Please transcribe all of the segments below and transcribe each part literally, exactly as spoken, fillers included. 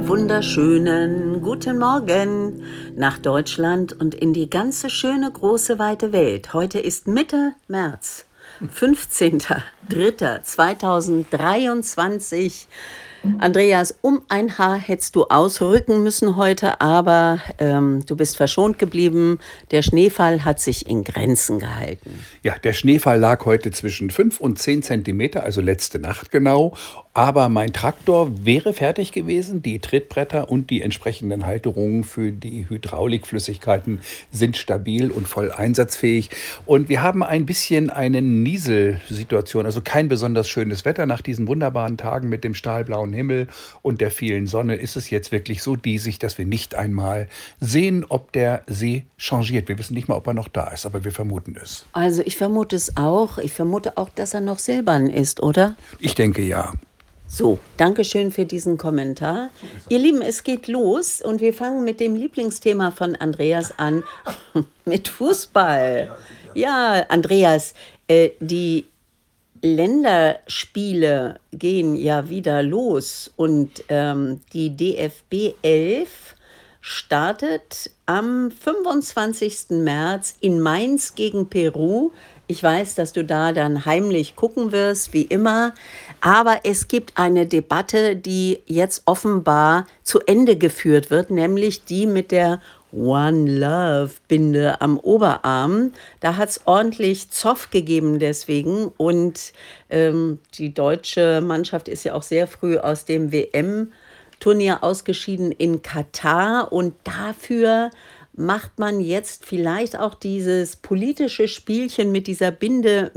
wunderschönen guten Morgen nach Deutschland und in die ganze schöne, große, weite Welt. Heute ist Mitte März, fünfzehnter dritter zweitausenddreiundzwanzig. Andreas, um ein Haar hättest du ausrücken müssen heute, aber ähm, du bist verschont geblieben. Der Schneefall hat sich in Grenzen gehalten. Ja, der Schneefall lag heute zwischen fünf und zehn Zentimeter, also letzte Nacht genau. Aber mein Traktor wäre fertig gewesen. Die Trittbretter und die entsprechenden Halterungen für die Hydraulikflüssigkeiten sind stabil und voll einsatzfähig. Und wir haben ein bisschen eine Nieselsituation, also kein besonders schönes Wetter. Nach diesen wunderbaren Tagen mit dem stahlblauen Himmel und der vielen Sonne ist es jetzt wirklich so diesig, dass wir nicht einmal sehen, ob der See changiert. Wir wissen nicht mal, ob er noch da ist, aber wir vermuten es. Also ich vermute es auch. Ich vermute auch, dass er noch silbern ist, oder? Ich denke ja. So, danke schön für diesen Kommentar. Ihr Lieben, es geht los und wir fangen mit dem Lieblingsthema von Andreas an, mit Fußball. Ja, Andreas, äh, die Länderspiele gehen ja wieder los und ähm, die D F B elf startet am fünfundzwanzigsten März in Mainz gegen Peru. Ich weiß, dass du da dann heimlich gucken wirst, wie immer. Aber es gibt eine Debatte, die jetzt offenbar zu Ende geführt wird, nämlich die mit der One Love Binde am Oberarm. Da hat es ordentlich Zoff gegeben deswegen. Und ähm, die deutsche Mannschaft ist ja auch sehr früh aus dem W M-Turnier ausgeschieden in Katar. Und dafür macht man jetzt vielleicht auch dieses politische Spielchen mit dieser Binde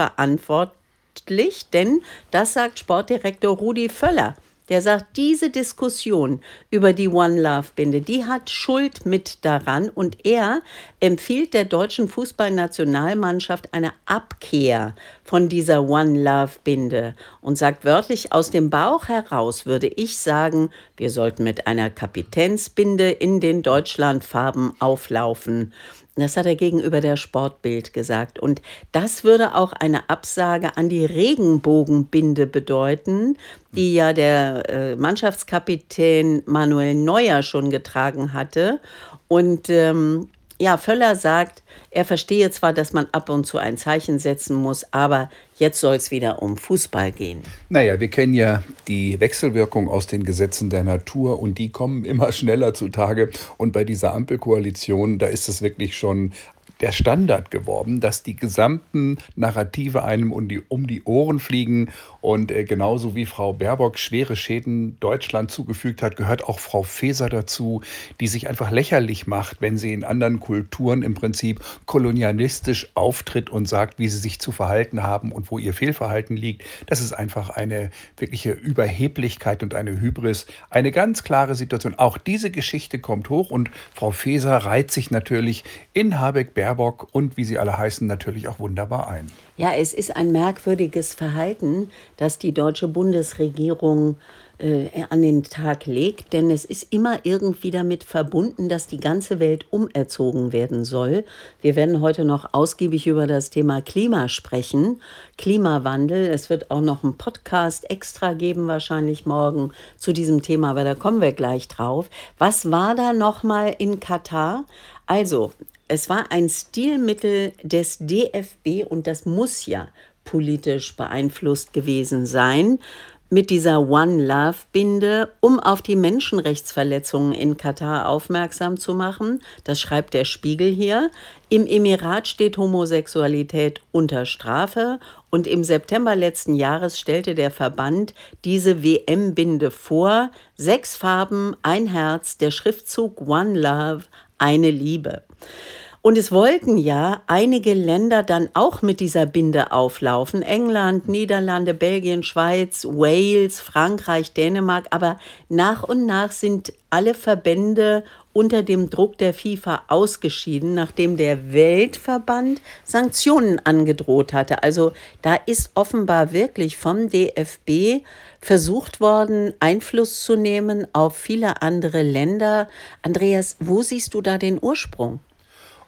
mitverantwortlich, denn das sagt Sportdirektor Rudi Völler. Der sagt, diese Diskussion über die One Love Binde, die hat Schuld mit daran und er empfiehlt der deutschen Fußballnationalmannschaft eine Abkehr von dieser One Love Binde und sagt wörtlich, aus dem Bauch heraus würde ich sagen, wir sollten mit einer Kapitänsbinde in den Deutschlandfarben auflaufen. Das hat er gegenüber der Sportbild gesagt. Und das würde auch eine Absage an die Regenbogenbinde bedeuten, die ja der äh, Mannschaftskapitän Manuel Neuer schon getragen hatte. Und ähm, ja, Völler sagt, er verstehe zwar, dass man ab und zu ein Zeichen setzen muss, aber jetzt soll es wieder um Fußball gehen. Naja, wir kennen ja die Wechselwirkung aus den Gesetzen der Natur und die kommen immer schneller zutage. Und bei dieser Ampelkoalition, da ist es wirklich schon der Standard geworden, dass die gesamten Narrative einem um die, um die Ohren fliegen. Und äh, genauso wie Frau Baerbock schwere Schäden Deutschland zugefügt hat, gehört auch Frau Faeser dazu, die sich einfach lächerlich macht, wenn sie in anderen Kulturen im Prinzip kolonialistisch auftritt und sagt, wie sie sich zu verhalten haben und wo ihr Fehlverhalten liegt. Das ist einfach eine wirkliche Überheblichkeit und eine Hybris. Eine ganz klare Situation. Auch diese Geschichte kommt hoch und Frau Faeser reiht sich natürlich in Habeck, Baerbock und wie sie alle heißen, natürlich auch wunderbar ein. Ja, es ist ein merkwürdiges Verhalten, das die deutsche Bundesregierung äh, an den Tag legt, denn es ist immer irgendwie damit verbunden, dass die ganze Welt umerzogen werden soll. Wir werden heute noch ausgiebig über das Thema Klima sprechen, Klimawandel. Es wird auch noch einen Podcast extra geben, wahrscheinlich morgen zu diesem Thema, aber da kommen wir gleich drauf. Was war da nochmal in Katar? Also, es war ein Stilmittel des D F B und das muss ja politisch beeinflusst gewesen sein mit dieser One Love Binde, um auf die Menschenrechtsverletzungen in Katar aufmerksam zu machen. Das schreibt der Spiegel hier. Im Emirat steht Homosexualität unter Strafe und im September letzten Jahres stellte der Verband diese W M-Binde vor. Sechs Farben, ein Herz, der Schriftzug One Love, eine Liebe. Und es wollten ja einige Länder dann auch mit dieser Binde auflaufen. England, Niederlande, Belgien, Schweiz, Wales, Frankreich, Dänemark. Aber nach und nach sind alle Verbände unter dem Druck der FIFA ausgeschieden, nachdem der Weltverband Sanktionen angedroht hatte. Also da ist offenbar wirklich vom D F B versucht worden, Einfluss zu nehmen auf viele andere Länder. Andreas, wo siehst du da den Ursprung?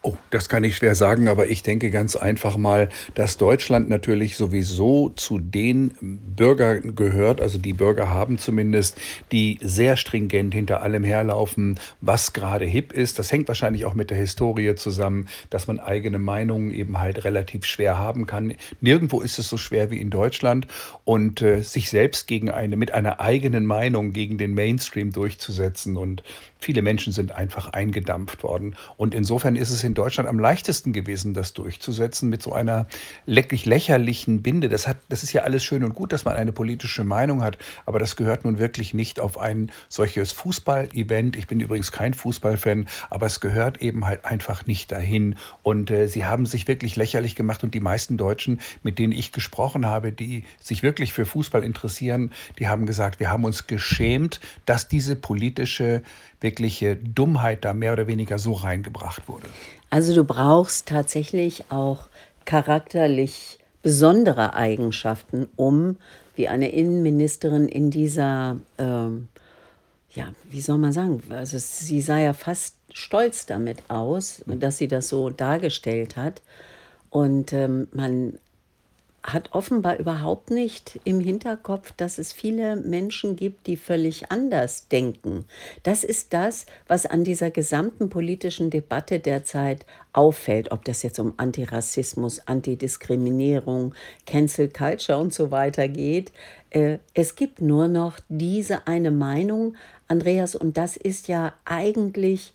Oh, das kann ich schwer sagen, aber ich denke ganz einfach mal, dass Deutschland natürlich sowieso zu den Bürgern gehört, also die Bürger haben zumindest, die sehr stringent hinter allem herlaufen, was gerade hip ist. Das hängt wahrscheinlich auch mit der Historie zusammen, dass man eigene Meinungen eben halt relativ schwer haben kann. Nirgendwo ist es so schwer wie in Deutschland und äh, sich selbst gegen eine, mit einer eigenen Meinung gegen den Mainstream durchzusetzen. Und viele Menschen sind einfach eingedampft worden. Und insofern ist es in Deutschland am leichtesten gewesen, das durchzusetzen mit so einer lecklich lächerlichen Binde. Das hat, das ist ja alles schön und gut, dass man eine politische Meinung hat, aber das gehört nun wirklich nicht auf ein solches Fußball-Event. Ich bin übrigens kein Fußballfan, aber es gehört eben halt einfach nicht dahin. Und äh, sie haben sich wirklich lächerlich gemacht und die meisten Deutschen, mit denen ich gesprochen habe, die sich wirklich für Fußball interessieren, die haben gesagt, wir haben uns geschämt, dass diese politische wirkliche Dummheit da mehr oder weniger so reingebracht wurde. Also du brauchst tatsächlich auch charakterlich besondere Eigenschaften, um wie eine Innenministerin in dieser, ähm, ja, wie soll man sagen, also sie sah ja fast stolz damit aus, dass sie das so dargestellt hat. Und ähm, man hat offenbar überhaupt nicht im Hinterkopf, dass es viele Menschen gibt, die völlig anders denken. Das ist das, was an dieser gesamten politischen Debatte derzeit auffällt, ob das jetzt um Antirassismus, Antidiskriminierung, Cancel Culture und so weiter geht. Äh, es gibt nur noch diese eine Meinung, Andreas, und das ist ja eigentlich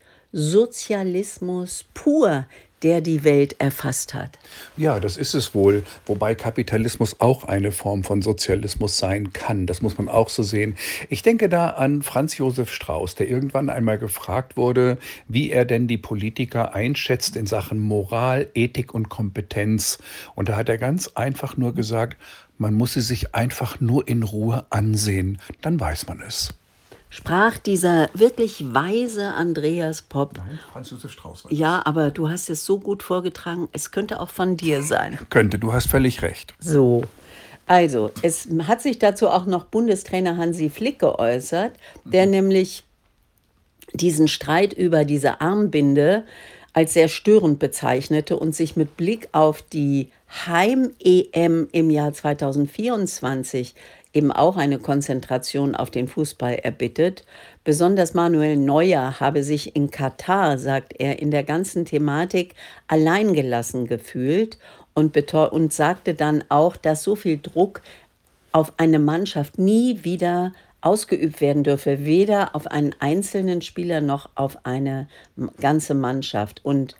Sozialismus pur, der die Welt erfasst hat. Ja, das ist es wohl, wobei Kapitalismus auch eine Form von Sozialismus sein kann. Das muss man auch so sehen. Ich denke da an Franz Josef Strauß, der irgendwann einmal gefragt wurde, wie er denn die Politiker einschätzt in Sachen Moral, Ethik und Kompetenz. Und da hat er ganz einfach nur gesagt, man muss sie sich einfach nur in Ruhe ansehen, dann weiß man es. Sprach dieser wirklich weise Andreas Popp. Nein, Franz Josef Strauß war Ja, das. aber du hast es so gut vorgetragen, es könnte auch von dir sein. Könnte, du hast völlig recht. So, also, es hat sich dazu auch noch Bundestrainer Hansi Flick geäußert, der nämlich diesen Streit über diese Armbinde als sehr störend bezeichnete und sich mit Blick auf die Heim-E M im Jahr zweitausendvierundzwanzig eben auch eine Konzentration auf den Fußball erbittet. Besonders Manuel Neuer habe sich in Katar, sagt er, in der ganzen Thematik alleingelassen gefühlt und, beto- und sagte dann auch, dass so viel Druck auf eine Mannschaft nie wieder ausgeübt werden dürfe, weder auf einen einzelnen Spieler noch auf eine m- ganze Mannschaft. Und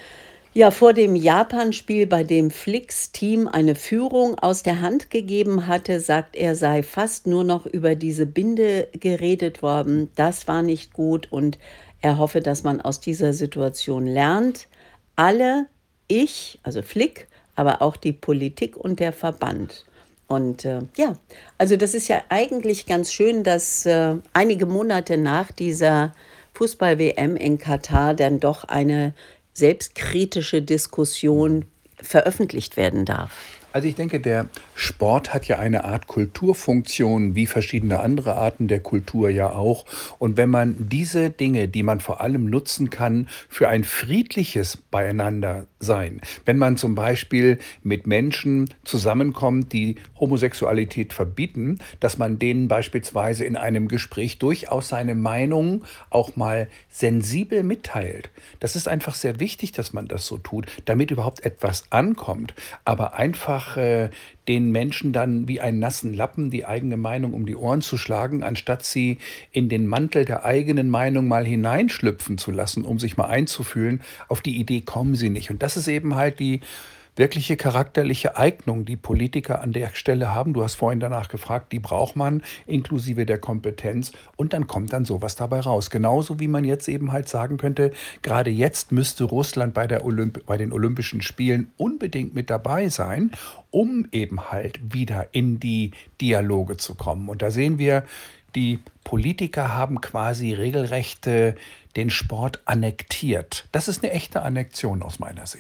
ja, vor dem Japan-Spiel, bei dem Flicks Team eine Führung aus der Hand gegeben hatte, sagt er, sei fast nur noch über diese Binde geredet worden. Das war nicht gut und er hoffe, dass man aus dieser Situation lernt. Alle, ich, also Flick, aber auch die Politik und der Verband. Und äh, ja, also das ist ja eigentlich ganz schön, dass äh, einige Monate nach dieser Fußball-W M in Katar dann doch eine selbstkritische Diskussion veröffentlicht werden darf. Also ich denke, der Sport hat ja eine Art Kulturfunktion, wie verschiedene andere Arten der Kultur ja auch. Und wenn man diese Dinge, die man vor allem nutzen kann für ein friedliches Beieinandersein, wenn man zum Beispiel mit Menschen zusammenkommt, die Homosexualität verbieten, dass man denen beispielsweise in einem Gespräch durchaus seine Meinung auch mal sensibel mitteilt. Das ist einfach sehr wichtig, dass man das so tut, damit überhaupt etwas ankommt. Aber einfach äh, den Menschen dann wie einen nassen Lappen die eigene Meinung um die Ohren zu schlagen, anstatt sie in den Mantel der eigenen Meinung mal hineinschlüpfen zu lassen, um sich mal einzufühlen, auf die Idee kommen sie nicht. Und das ist eben halt die wirkliche charakterliche Eignung, die Politiker an der Stelle haben. Du hast vorhin danach gefragt, die braucht man inklusive der Kompetenz und dann kommt dann sowas dabei raus. Genauso wie man jetzt eben halt sagen könnte, gerade jetzt müsste Russland bei, der Olymp bei den Olympischen Spielen unbedingt mit dabei sein, um eben halt wieder in die Dialoge zu kommen. Und da sehen wir, die Politiker haben quasi regelrecht äh, den Sport annektiert. Das ist eine echte Annexion aus meiner Sicht.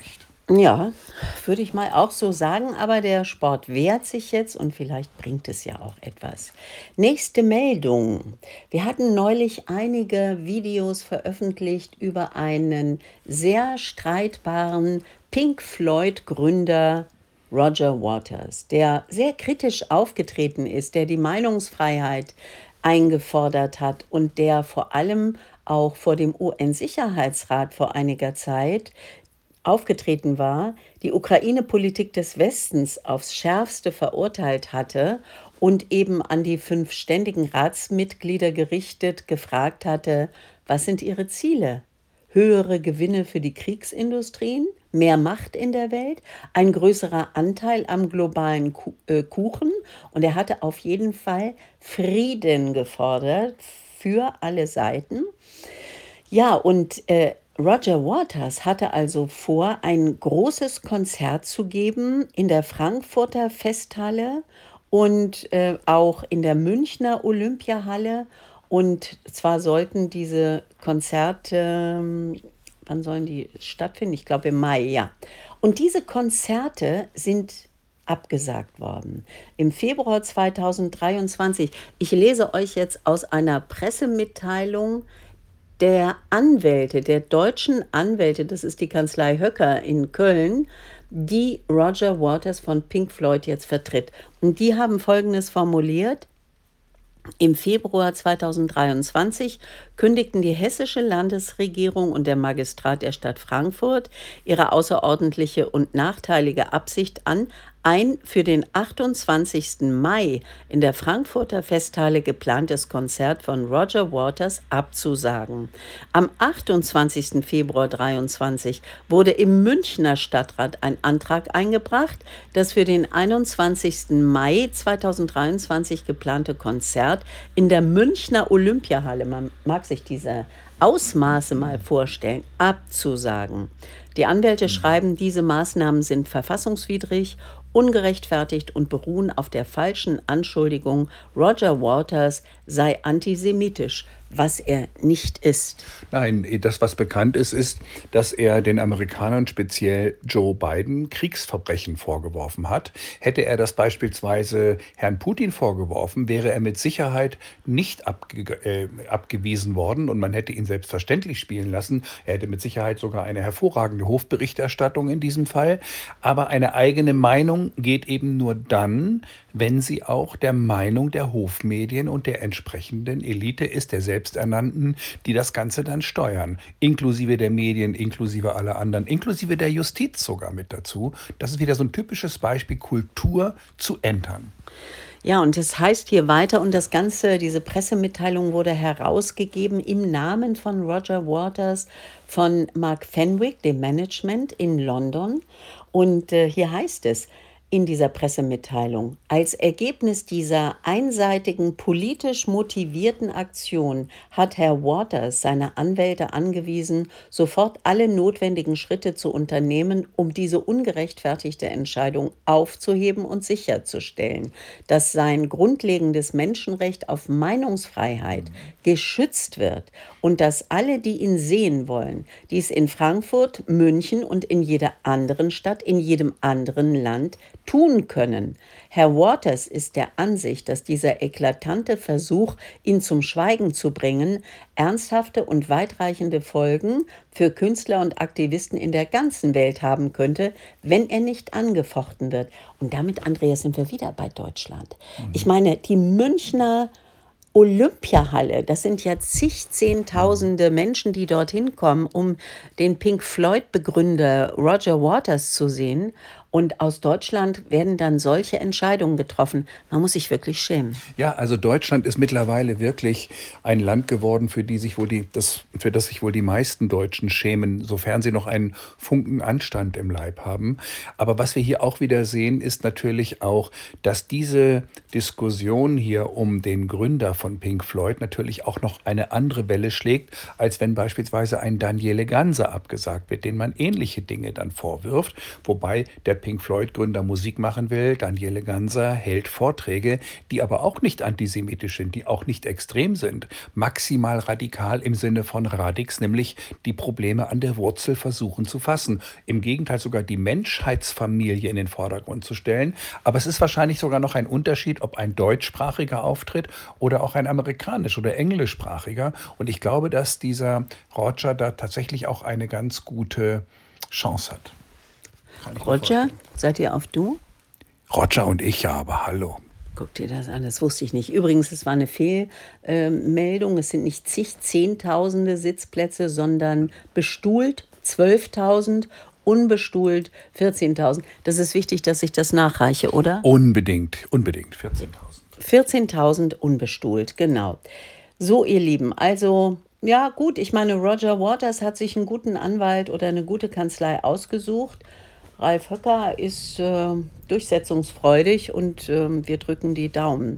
Ja, würde ich mal auch so sagen, aber der Sport wehrt sich jetzt und vielleicht bringt es ja auch etwas. Nächste Meldung. Wir hatten neulich einige Videos veröffentlicht über einen sehr streitbaren Pink Floyd-Gründer Roger Waters, der sehr kritisch aufgetreten ist, der die Meinungsfreiheit eingefordert hat und der vor allem auch vor dem U N-Sicherheitsrat vor einiger Zeit aufgetreten war, die Ukraine-Politik des Westens aufs Schärfste verurteilt hatte und eben an die fünf ständigen Ratsmitglieder gerichtet gefragt hatte: Was sind ihre Ziele? Höhere Gewinne für die Kriegsindustrien, mehr Macht in der Welt, ein größerer Anteil am globalen Ku äh, Kuchen? Und er hatte auf jeden Fall Frieden gefordert für alle Seiten. Ja, und, äh, Roger Waters hatte also vor, ein großes Konzert zu geben in der Frankfurter Festhalle und, äh, auch in der Münchner Olympiahalle. Und zwar sollten diese Konzerte ähm, wann sollen die stattfinden? Ich glaube im Mai, ja. Und diese Konzerte sind abgesagt worden im Februar zweitausenddreiundzwanzig. Ich lese euch jetzt aus einer Pressemitteilung der Anwälte, der deutschen Anwälte, das ist die Kanzlei Höcker in Köln, die Roger Waters von Pink Floyd jetzt vertritt. Und die haben Folgendes formuliert: Im Februar zweitausenddreiundzwanzig kündigten die hessische Landesregierung und der Magistrat der Stadt Frankfurt ihre außerordentliche und nachteilige Absicht an, ein für den achtundzwanzigsten Mai in der Frankfurter Festhalle geplantes Konzert von Roger Waters abzusagen. Am achtundzwanzigsten Februar dreiundzwanzig wurde im Münchner Stadtrat ein Antrag eingebracht, das für den einundzwanzigsten Mai zweitausenddreiundzwanzig geplante Konzert in der Münchner Olympiahalle, man mag sich diese Ausmaße mal vorstellen, abzusagen. Die Anwälte schreiben, diese Maßnahmen sind verfassungswidrig, ungerechtfertigt und beruhen auf der falschen Anschuldigung, Roger Waters sei antisemitisch, was er nicht ist. Nein, das, was bekannt ist, ist, dass er den Amerikanern, speziell Joe Biden, Kriegsverbrechen vorgeworfen hat. Hätte er das beispielsweise Herrn Putin vorgeworfen, wäre er mit Sicherheit nicht abge äh, abgewiesen worden und man hätte ihn selbstverständlich spielen lassen. Er hätte mit Sicherheit sogar eine hervorragende Hofberichterstattung in diesem Fall. Aber eine eigene Meinung geht eben nur dann, wenn sie auch der Meinung der Hofmedien und der entsprechenden Elite ist, der Selbsternannten, die das Ganze dann steuern, inklusive der Medien, inklusive aller anderen, inklusive der Justiz sogar mit dazu. Das ist wieder so ein typisches Beispiel, Kultur zu entern. Ja, und es heißt hier weiter, und das Ganze, diese Pressemitteilung wurde herausgegeben im Namen von Roger Waters, von Mark Fenwick, dem Management in London. Und äh, hier heißt es in dieser Pressemitteilung: Als Ergebnis dieser einseitigen politisch motivierten Aktion hat Herr Waters seine Anwälte angewiesen, sofort alle notwendigen Schritte zu unternehmen, um diese ungerechtfertigte Entscheidung aufzuheben und sicherzustellen, dass sein grundlegendes Menschenrecht auf Meinungsfreiheit geschützt wird und dass alle, die ihn sehen wollen, dies in Frankfurt, München und in jeder anderen Stadt, in jedem anderen Land tun können. Herr Waters ist der Ansicht, dass dieser eklatante Versuch, ihn zum Schweigen zu bringen, ernsthafte und weitreichende Folgen für Künstler und Aktivisten in der ganzen Welt haben könnte, wenn er nicht angefochten wird. Und damit, Andreas, sind wir wieder bei Deutschland. Ich meine, die Münchner Olympiahalle, das sind ja zig Zehntausende Menschen, die dorthin kommen, um den Pink Floyd-Begründer Roger Waters zu sehen. Und aus Deutschland werden dann solche Entscheidungen getroffen. Man muss sich wirklich schämen. Ja, also Deutschland ist mittlerweile wirklich ein Land geworden, für die sich wohl die, das, für das sich wohl die meisten Deutschen schämen, sofern sie noch einen Funken Anstand im Leib haben. Aber was wir hier auch wieder sehen, ist natürlich auch, dass diese Diskussion hier um den Gründer von Pink Floyd natürlich auch noch eine andere Welle schlägt, als wenn beispielsweise ein Daniele Ganser abgesagt wird, den man ähnliche Dinge dann vorwirft. Wobei der Pink Floyd-Gründer Musik machen will, Daniele Ganser hält Vorträge, die aber auch nicht antisemitisch sind, die auch nicht extrem sind, maximal radikal im Sinne von Radix, nämlich die Probleme an der Wurzel versuchen zu fassen. Im Gegenteil sogar die Menschheitsfamilie in den Vordergrund zu stellen. Aber es ist wahrscheinlich sogar noch ein Unterschied, ob ein deutschsprachiger auftritt oder auch ein amerikanisch- oder englischsprachiger. Und ich glaube, dass dieser Roger da tatsächlich auch eine ganz gute Chance hat. Roger, seid ihr auf Du? Roger und ich, ja, aber hallo. Guck dir das an, das wusste ich nicht. Übrigens, es war eine Fehlmeldung. Es sind nicht zig, zehntausende Sitzplätze, sondern bestuhlt zwölftausend, unbestuhlt vierzehntausend. Das ist wichtig, dass ich das nachreiche, oder? Unbedingt, unbedingt, vierzehntausend. vierzehntausend unbestuhlt, genau. So, ihr Lieben, also, ja gut, ich meine, Roger Waters hat sich einen guten Anwalt oder eine gute Kanzlei ausgesucht. Ralf Höcker ist äh, durchsetzungsfreudig und äh, wir drücken die Daumen.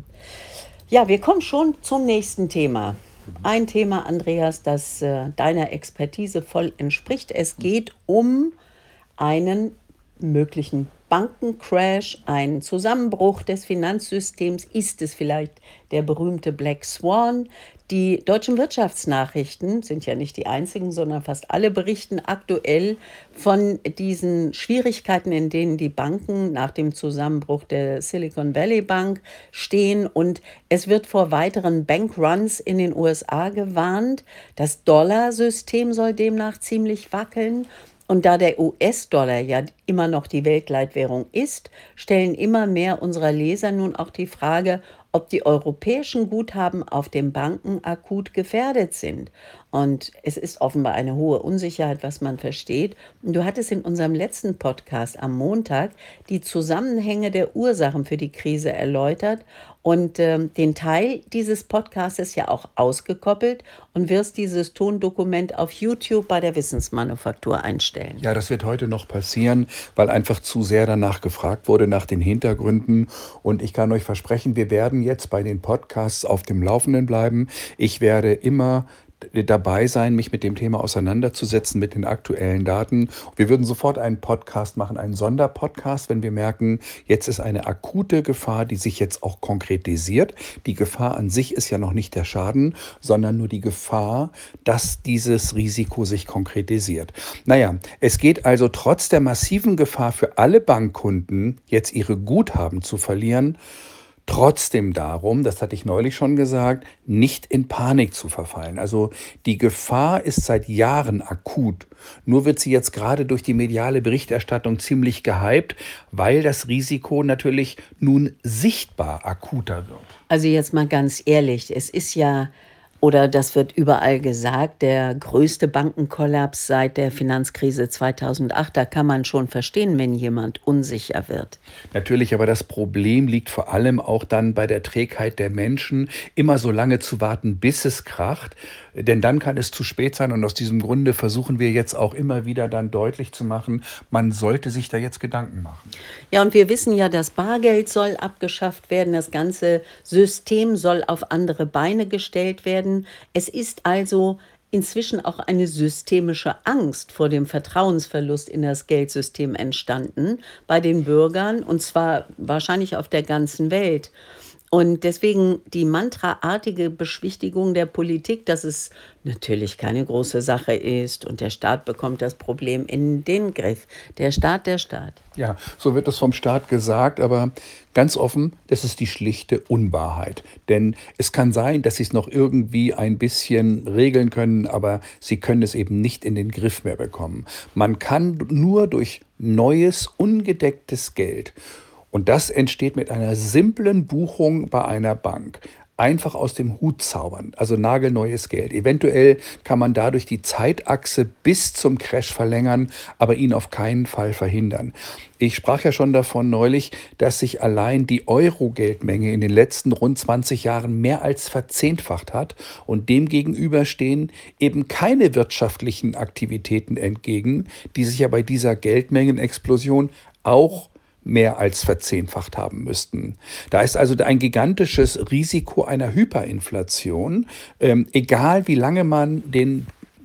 Ja, wir kommen schon zum nächsten Thema. Ein Thema, Andreas, das äh, deiner Expertise voll entspricht. Es geht um einen möglichen Bankencrash, einen Zusammenbruch des Finanzsystems. Ist es vielleicht der berühmte Black Swan? Die deutschen Wirtschaftsnachrichten sind ja nicht die einzigen, sondern fast alle berichten aktuell von diesen Schwierigkeiten, in denen die Banken nach dem Zusammenbruch der Silicon Valley Bank stehen. Und es wird vor weiteren Bankruns in den U S A gewarnt. Das Dollarsystem soll demnach ziemlich wackeln. Und da der U S-Dollar ja immer noch die Weltleitwährung ist, stellen immer mehr unserer Leser nun auch die Frage, ob die europäischen Guthaben auf den Banken akut gefährdet sind. Und es ist offenbar eine hohe Unsicherheit, was man versteht. Und du hattest in unserem letzten Podcast am Montag die Zusammenhänge der Ursachen für die Krise erläutert und ähm, den Teil dieses Podcastes ja auch ausgekoppelt und wirst dieses Tondokument auf YouTube bei der Wissensmanufaktur einstellen. Ja, das wird heute noch passieren, weil einfach zu sehr danach gefragt wurde, nach den Hintergründen. Und ich kann euch versprechen, wir werden jetzt bei den Podcasts auf dem Laufenden bleiben. Ich werde immer dabei sein, mich mit dem Thema auseinanderzusetzen, mit den aktuellen Daten. Wir würden sofort einen Podcast machen, einen Sonderpodcast, wenn wir merken, jetzt ist eine akute Gefahr, die sich jetzt auch konkretisiert. Die Gefahr an sich ist ja noch nicht der Schaden, sondern nur die Gefahr, dass dieses Risiko sich konkretisiert. Naja, es geht also trotz der massiven Gefahr für alle Bankkunden, jetzt ihre Guthaben zu verlieren, trotzdem darum, das hatte ich neulich schon gesagt, nicht in Panik zu verfallen. Also die Gefahr ist seit Jahren akut. Nur wird sie jetzt gerade durch die mediale Berichterstattung ziemlich gehypt, weil das Risiko natürlich nun sichtbar akuter wird. Also jetzt mal ganz ehrlich, es ist ja, oder das wird überall gesagt, der größte Bankenkollaps seit der Finanzkrise zweitausendacht. Da kann man schon verstehen, wenn jemand unsicher wird. Natürlich, aber das Problem liegt vor allem auch dann bei der Trägheit der Menschen, immer so lange zu warten, bis es kracht. Denn dann kann es zu spät sein und aus diesem Grunde versuchen wir jetzt auch immer wieder dann deutlich zu machen, man sollte sich da jetzt Gedanken machen. Ja, und wir wissen ja, das Bargeld soll abgeschafft werden, das ganze System soll auf andere Beine gestellt werden. Es ist also inzwischen auch eine systemische Angst vor dem Vertrauensverlust in das Geldsystem entstanden bei den Bürgern, und zwar wahrscheinlich auf der ganzen Welt. Und deswegen die mantraartige Beschwichtigung der Politik, dass es natürlich keine große Sache ist und der Staat bekommt das Problem in den Griff. Der Staat, der Staat. Ja, so wird es vom Staat gesagt, aber ganz offen, das ist die schlichte Unwahrheit. Denn es kann sein, dass sie es noch irgendwie ein bisschen regeln können, aber sie können es eben nicht in den Griff mehr bekommen. Man kann nur durch neues, ungedecktes Geld, und das entsteht mit einer simplen Buchung bei einer Bank, einfach aus dem Hut zaubern, also nagelneues Geld. Eventuell kann man dadurch die Zeitachse bis zum Crash verlängern, aber ihn auf keinen Fall verhindern. Ich sprach ja schon davon neulich, dass sich allein die Euro-Geldmenge in den letzten rund zwanzig Jahren mehr als verzehnfacht hat und demgegenüber stehen eben keine wirtschaftlichen Aktivitäten entgegen, die sich ja bei dieser Geldmengenexplosion auch mehr als verzehnfacht haben müssten. Da ist also ein gigantisches Risiko einer Hyperinflation, ähm, egal wie lange man den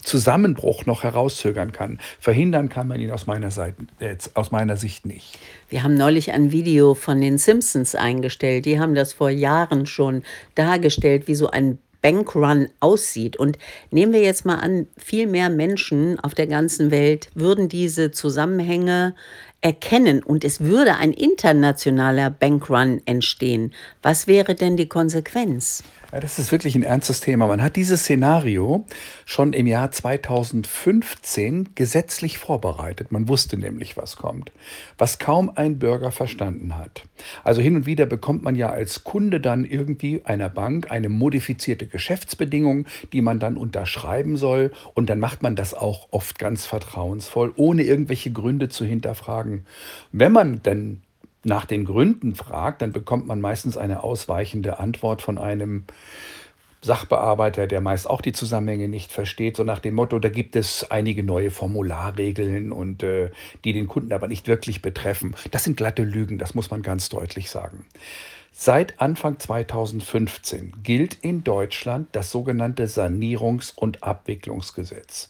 Zusammenbruch noch herauszögern kann. Verhindern kann man ihn aus meiner Seite, äh, aus meiner Sicht nicht. Wir haben neulich ein Video von den Simpsons eingestellt. Die haben das vor Jahren schon dargestellt, wie so ein Bankrun aussieht. Und nehmen wir jetzt mal an, viel mehr Menschen auf der ganzen Welt würden diese Zusammenhänge erkennen und es würde ein internationaler Bankrun entstehen. Was wäre denn die Konsequenz? Ja, das ist wirklich ein ernstes Thema. Man hat dieses Szenario schon im Jahr zweitausendfünfzehn gesetzlich vorbereitet. Man wusste nämlich, was kommt, was kaum ein Bürger verstanden hat. Also hin und wieder bekommt man ja als Kunde dann irgendwie einer Bank eine modifizierte Geschäftsbedingung, die man dann unterschreiben soll. Und dann macht man das auch oft ganz vertrauensvoll, ohne irgendwelche Gründe zu hinterfragen. Wenn man denn nach den Gründen fragt, dann bekommt man meistens eine ausweichende Antwort von einem Sachbearbeiter, der meist auch die Zusammenhänge nicht versteht, so nach dem Motto, da gibt es einige neue Formularregeln und äh, die den Kunden aber nicht wirklich betreffen. Das sind glatte Lügen, das muss man ganz deutlich sagen. Seit Anfang zweitausendfünfzehn gilt in Deutschland das sogenannte Sanierungs- und Abwicklungsgesetz.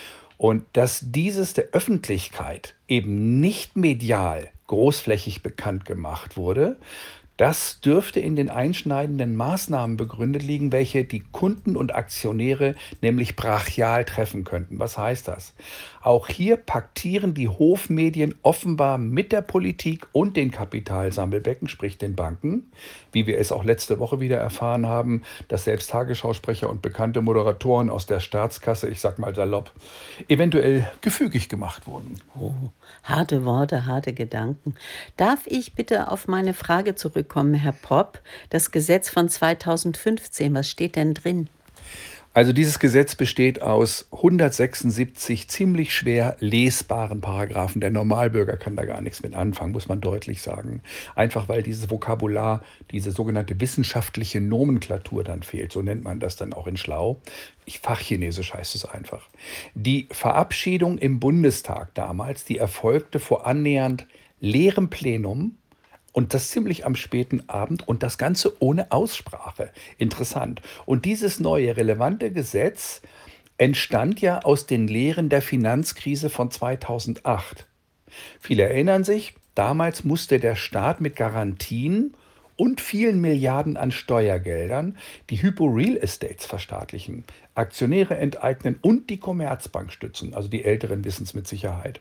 Und dass dieses der Öffentlichkeit eben nicht medial großflächig bekannt gemacht wurde, das dürfte in den einschneidenden Maßnahmen begründet liegen, welche die Kunden und Aktionäre nämlich brachial treffen könnten. Was heißt das? Auch hier paktieren die Hofmedien offenbar mit der Politik und den Kapitalsammelbecken, sprich den Banken, wie wir es auch letzte Woche wieder erfahren haben, dass selbst Tagesschausprecher und bekannte Moderatoren aus der Staatskasse, ich sag mal salopp, eventuell gefügig gemacht wurden. Oh, harte Worte, harte Gedanken. Darf ich bitte auf meine Frage zurückkommen, Herr Popp? Das Gesetz von zweitausendfünfzehn, was steht denn drin? Also dieses Gesetz besteht aus hundertsechsundsiebzig ziemlich schwer lesbaren Paragraphen. Der Normalbürger kann da gar nichts mit anfangen, muss man deutlich sagen. Einfach weil dieses Vokabular, diese sogenannte wissenschaftliche Nomenklatur dann fehlt. So nennt man das dann auch in Schlau. Ich, Fachchinesisch heißt es einfach. Die Verabschiedung im Bundestag damals, die erfolgte vor annähernd leerem Plenum. Und das ziemlich am späten Abend und das Ganze ohne Aussprache. Interessant. Und dieses neue relevante Gesetz entstand ja aus den Lehren der Finanzkrise von zweitausendacht. Viele erinnern sich, damals musste der Staat mit Garantien und vielen Milliarden an Steuergeldern die Hypo Real Estates verstaatlichen, Aktionäre enteignen und die Commerzbank stützen. Also die Älteren wissen es mit Sicherheit.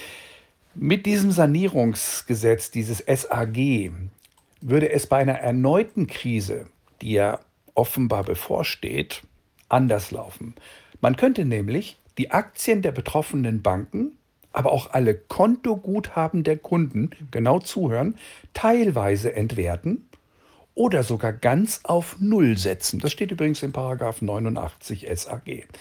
Mit diesem Sanierungsgesetz, dieses S A G, würde es bei einer erneuten Krise, die ja offenbar bevorsteht, anders laufen. Man könnte nämlich die Aktien der betroffenen Banken, aber auch alle Kontoguthaben der Kunden, genau zuhören, teilweise entwerten oder sogar ganz auf Null setzen. Das steht übrigens in Paragraph neunundachtzig S A G.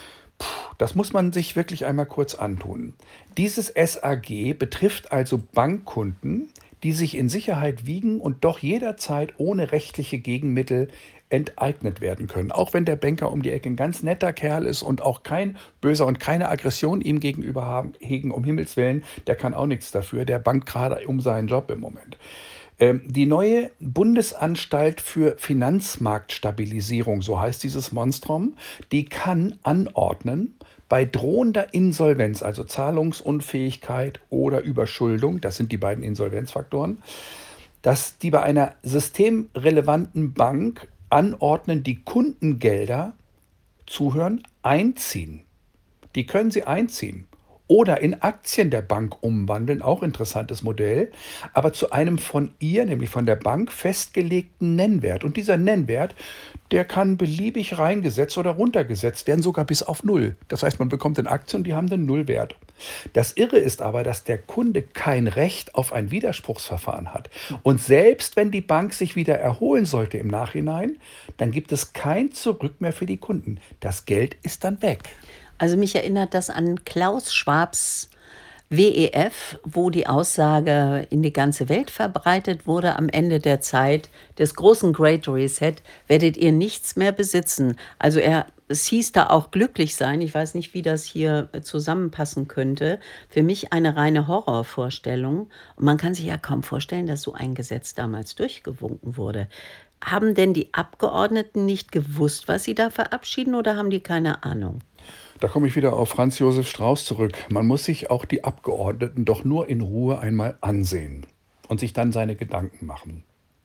Das muss man sich wirklich einmal kurz antun. Dieses S A G betrifft also Bankkunden, die sich in Sicherheit wiegen und doch jederzeit ohne rechtliche Gegenmittel enteignet werden können. Auch wenn der Banker um die Ecke ein ganz netter Kerl ist und auch kein Böser und keine Aggression ihm gegenüber haben, hegen, um Himmels Willen, der kann auch nichts dafür. Der bangt gerade um seinen Job im Moment. Ähm, die neue Bundesanstalt für Finanzmarktstabilisierung, so heißt dieses Monstrum, die kann anordnen, bei drohender Insolvenz, also Zahlungsunfähigkeit oder Überschuldung, das sind die beiden Insolvenzfaktoren, dass die bei einer systemrelevanten Bank anordnen, die Kundengelder, zuhören, einziehen. Die können sie einziehen oder in Aktien der Bank umwandeln, auch interessantes Modell, aber zu einem von ihr, nämlich von der Bank, festgelegten Nennwert. Und dieser Nennwert, der kann beliebig reingesetzt oder runtergesetzt werden, sogar bis auf Null. Das heißt, man bekommt in Aktien, die haben den Nullwert. Das Irre ist aber, dass der Kunde kein Recht auf ein Widerspruchsverfahren hat. Und selbst wenn die Bank sich wieder erholen sollte im Nachhinein, dann gibt es kein Zurück mehr für die Kunden. Das Geld ist dann weg. Also mich erinnert das an Klaus Schwabs W E F, wo die Aussage in die ganze Welt verbreitet wurde, am Ende der Zeit des großen Great Reset werdet ihr nichts mehr besitzen. Also er, es hieß da auch glücklich sein. Ich weiß nicht, wie das hier zusammenpassen könnte. Für mich eine reine Horrorvorstellung. Und man kann sich ja kaum vorstellen, dass so ein Gesetz damals durchgewunken wurde. Haben denn die Abgeordneten nicht gewusst, was sie da verabschieden, oder haben die keine Ahnung? Da komme ich wieder auf Franz Josef Strauß zurück. Man muss sich auch die Abgeordneten doch nur in Ruhe einmal ansehen und sich dann seine Gedanken machen.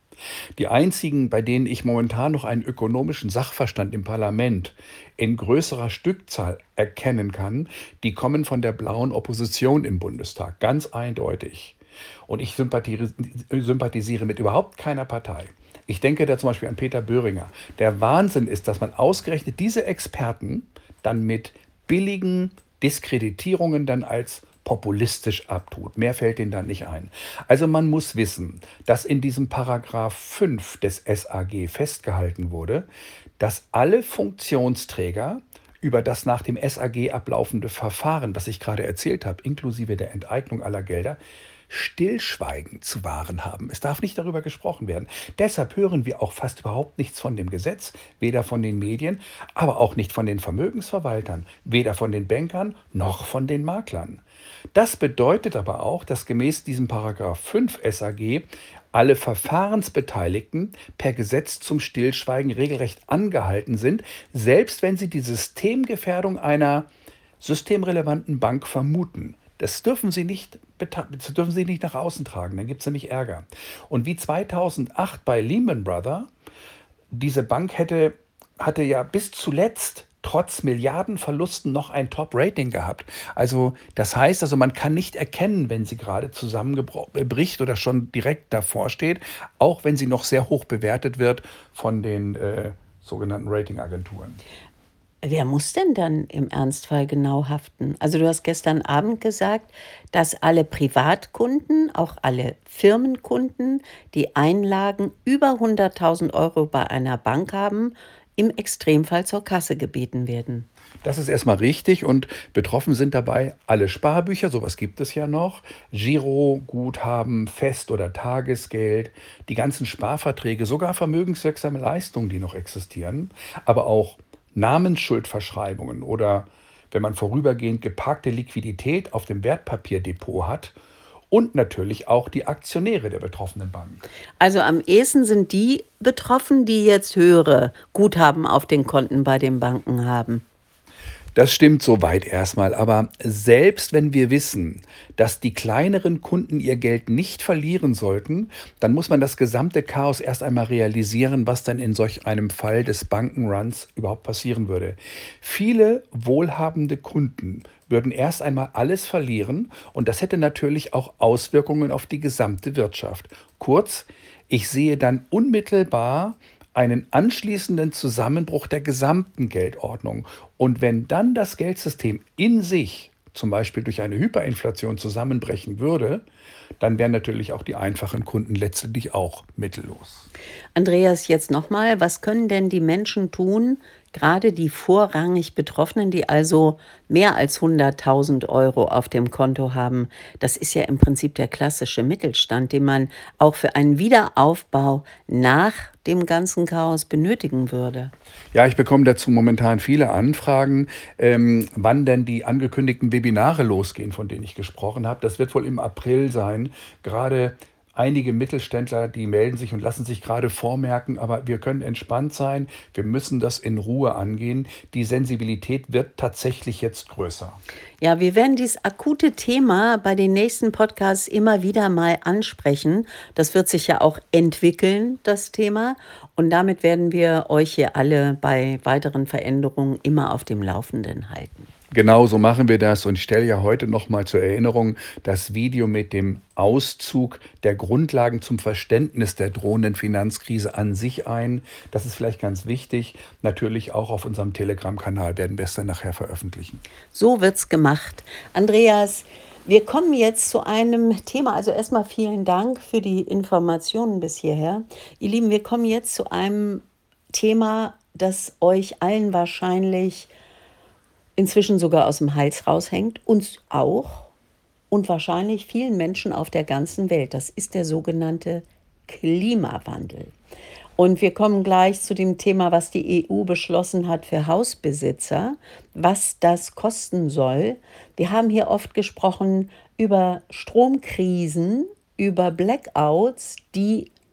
Die einzigen, bei denen ich momentan noch einen ökonomischen Sachverstand im Parlament in größerer Stückzahl erkennen kann, die kommen von der blauen Opposition im Bundestag, ganz eindeutig. Und ich sympathisiere, sympathisiere mit überhaupt keiner Partei. Ich denke da zum Beispiel an Peter Böhringer. Der Wahnsinn ist, dass man ausgerechnet diese Experten dann mit billigen Diskreditierungen dann als populistisch abtut. Mehr fällt ihnen dann nicht ein. Also man muss wissen, dass in diesem Paragraph fünf des S A G festgehalten wurde, dass alle Funktionsträger über das nach dem S A G ablaufende Verfahren, das ich gerade erzählt habe, inklusive der Enteignung aller Gelder, Stillschweigen zu wahren haben. Es darf nicht darüber gesprochen werden. Deshalb hören wir auch fast überhaupt nichts von dem Gesetz, weder von den Medien, aber auch nicht von den Vermögensverwaltern, weder von den Bankern noch von den Maklern. Das bedeutet aber auch, dass gemäß diesem Paragraph fünf S A G alle Verfahrensbeteiligten per Gesetz zum Stillschweigen regelrecht angehalten sind, selbst wenn sie die Systemgefährdung einer systemrelevanten Bank vermuten. Das dürfen sie nicht, das dürfen sie nicht nach außen tragen, dann gibt es nämlich Ärger. Und wie zweitausendacht bei Lehman Brothers, diese Bank hätte, hatte ja bis zuletzt trotz Milliardenverlusten noch ein Top-Rating gehabt. Also das heißt, also man kann nicht erkennen, wenn sie gerade zusammenbricht oder schon direkt davor steht, auch wenn sie noch sehr hoch bewertet wird von den äh, sogenannten Ratingagenturen. Wer muss denn dann im Ernstfall genau haften? Also du hast gestern Abend gesagt, dass alle Privatkunden, auch alle Firmenkunden, die Einlagen über hunderttausend Euro bei einer Bank haben, im Extremfall zur Kasse gebeten werden. Das ist erstmal richtig und betroffen sind dabei alle Sparbücher, sowas gibt es ja noch, Giroguthaben, Fest- oder Tagesgeld, die ganzen Sparverträge, sogar vermögenswirksame Leistungen, die noch existieren, aber auch Namensschuldverschreibungen oder wenn man vorübergehend geparkte Liquidität auf dem Wertpapierdepot hat und natürlich auch die Aktionäre der betroffenen Bank. Also am ehesten sind die betroffen, die jetzt höhere Guthaben auf den Konten bei den Banken haben. Das stimmt soweit erstmal, aber selbst wenn wir wissen, dass die kleineren Kunden ihr Geld nicht verlieren sollten, dann muss man das gesamte Chaos erst einmal realisieren, was dann in solch einem Fall des Bankenruns überhaupt passieren würde. Viele wohlhabende Kunden würden erst einmal alles verlieren und das hätte natürlich auch Auswirkungen auf die gesamte Wirtschaft. Kurz, ich sehe dann unmittelbar einen anschließenden Zusammenbruch der gesamten Geldordnung. Und wenn dann das Geldsystem in sich, zum Beispiel durch eine Hyperinflation, zusammenbrechen würde, dann wären natürlich auch die einfachen Kunden letztendlich auch mittellos. Andreas, jetzt nochmal, was können denn die Menschen tun, gerade die vorrangig Betroffenen, die also mehr als hunderttausend Euro auf dem Konto haben? Das ist ja im Prinzip der klassische Mittelstand, den man auch für einen Wiederaufbau nach dem ganzen Chaos benötigen würde. Ja, ich bekomme dazu momentan viele Anfragen, ähm, wann denn die angekündigten Webinare losgehen, von denen ich gesprochen habe. Das wird wohl im April sein. Gerade einige Mittelständler, die melden sich und lassen sich gerade vormerken, aber wir können entspannt sein. Wir müssen das in Ruhe angehen. Die Sensibilität wird tatsächlich jetzt größer. Ja, wir werden dieses akute Thema bei den nächsten Podcasts immer wieder mal ansprechen. Das wird sich ja auch entwickeln, das Thema. Und damit werden wir euch hier alle bei weiteren Veränderungen immer auf dem Laufenden halten. Genau so machen wir das und ich stelle ja heute nochmal zur Erinnerung das Video mit dem Auszug der Grundlagen zum Verständnis der drohenden Finanzkrise an sich ein. Das ist vielleicht ganz wichtig. Natürlich auch auf unserem Telegram-Kanal werden wir es dann nachher veröffentlichen. So wird's gemacht. Andreas, wir kommen jetzt zu einem Thema. Also erstmal vielen Dank für die Informationen bis hierher. Ihr Lieben, wir kommen jetzt zu einem Thema, das euch allen wahrscheinlich inzwischen sogar aus dem Hals raushängt, uns auch und wahrscheinlich vielen Menschen auf der ganzen Welt. Das ist der sogenannte Klimawandel. Und wir kommen gleich zu dem Thema, was die E U beschlossen hat für Hausbesitzer, was das kosten soll. Wir haben hier oft gesprochen über Stromkrisen, über Blackouts, die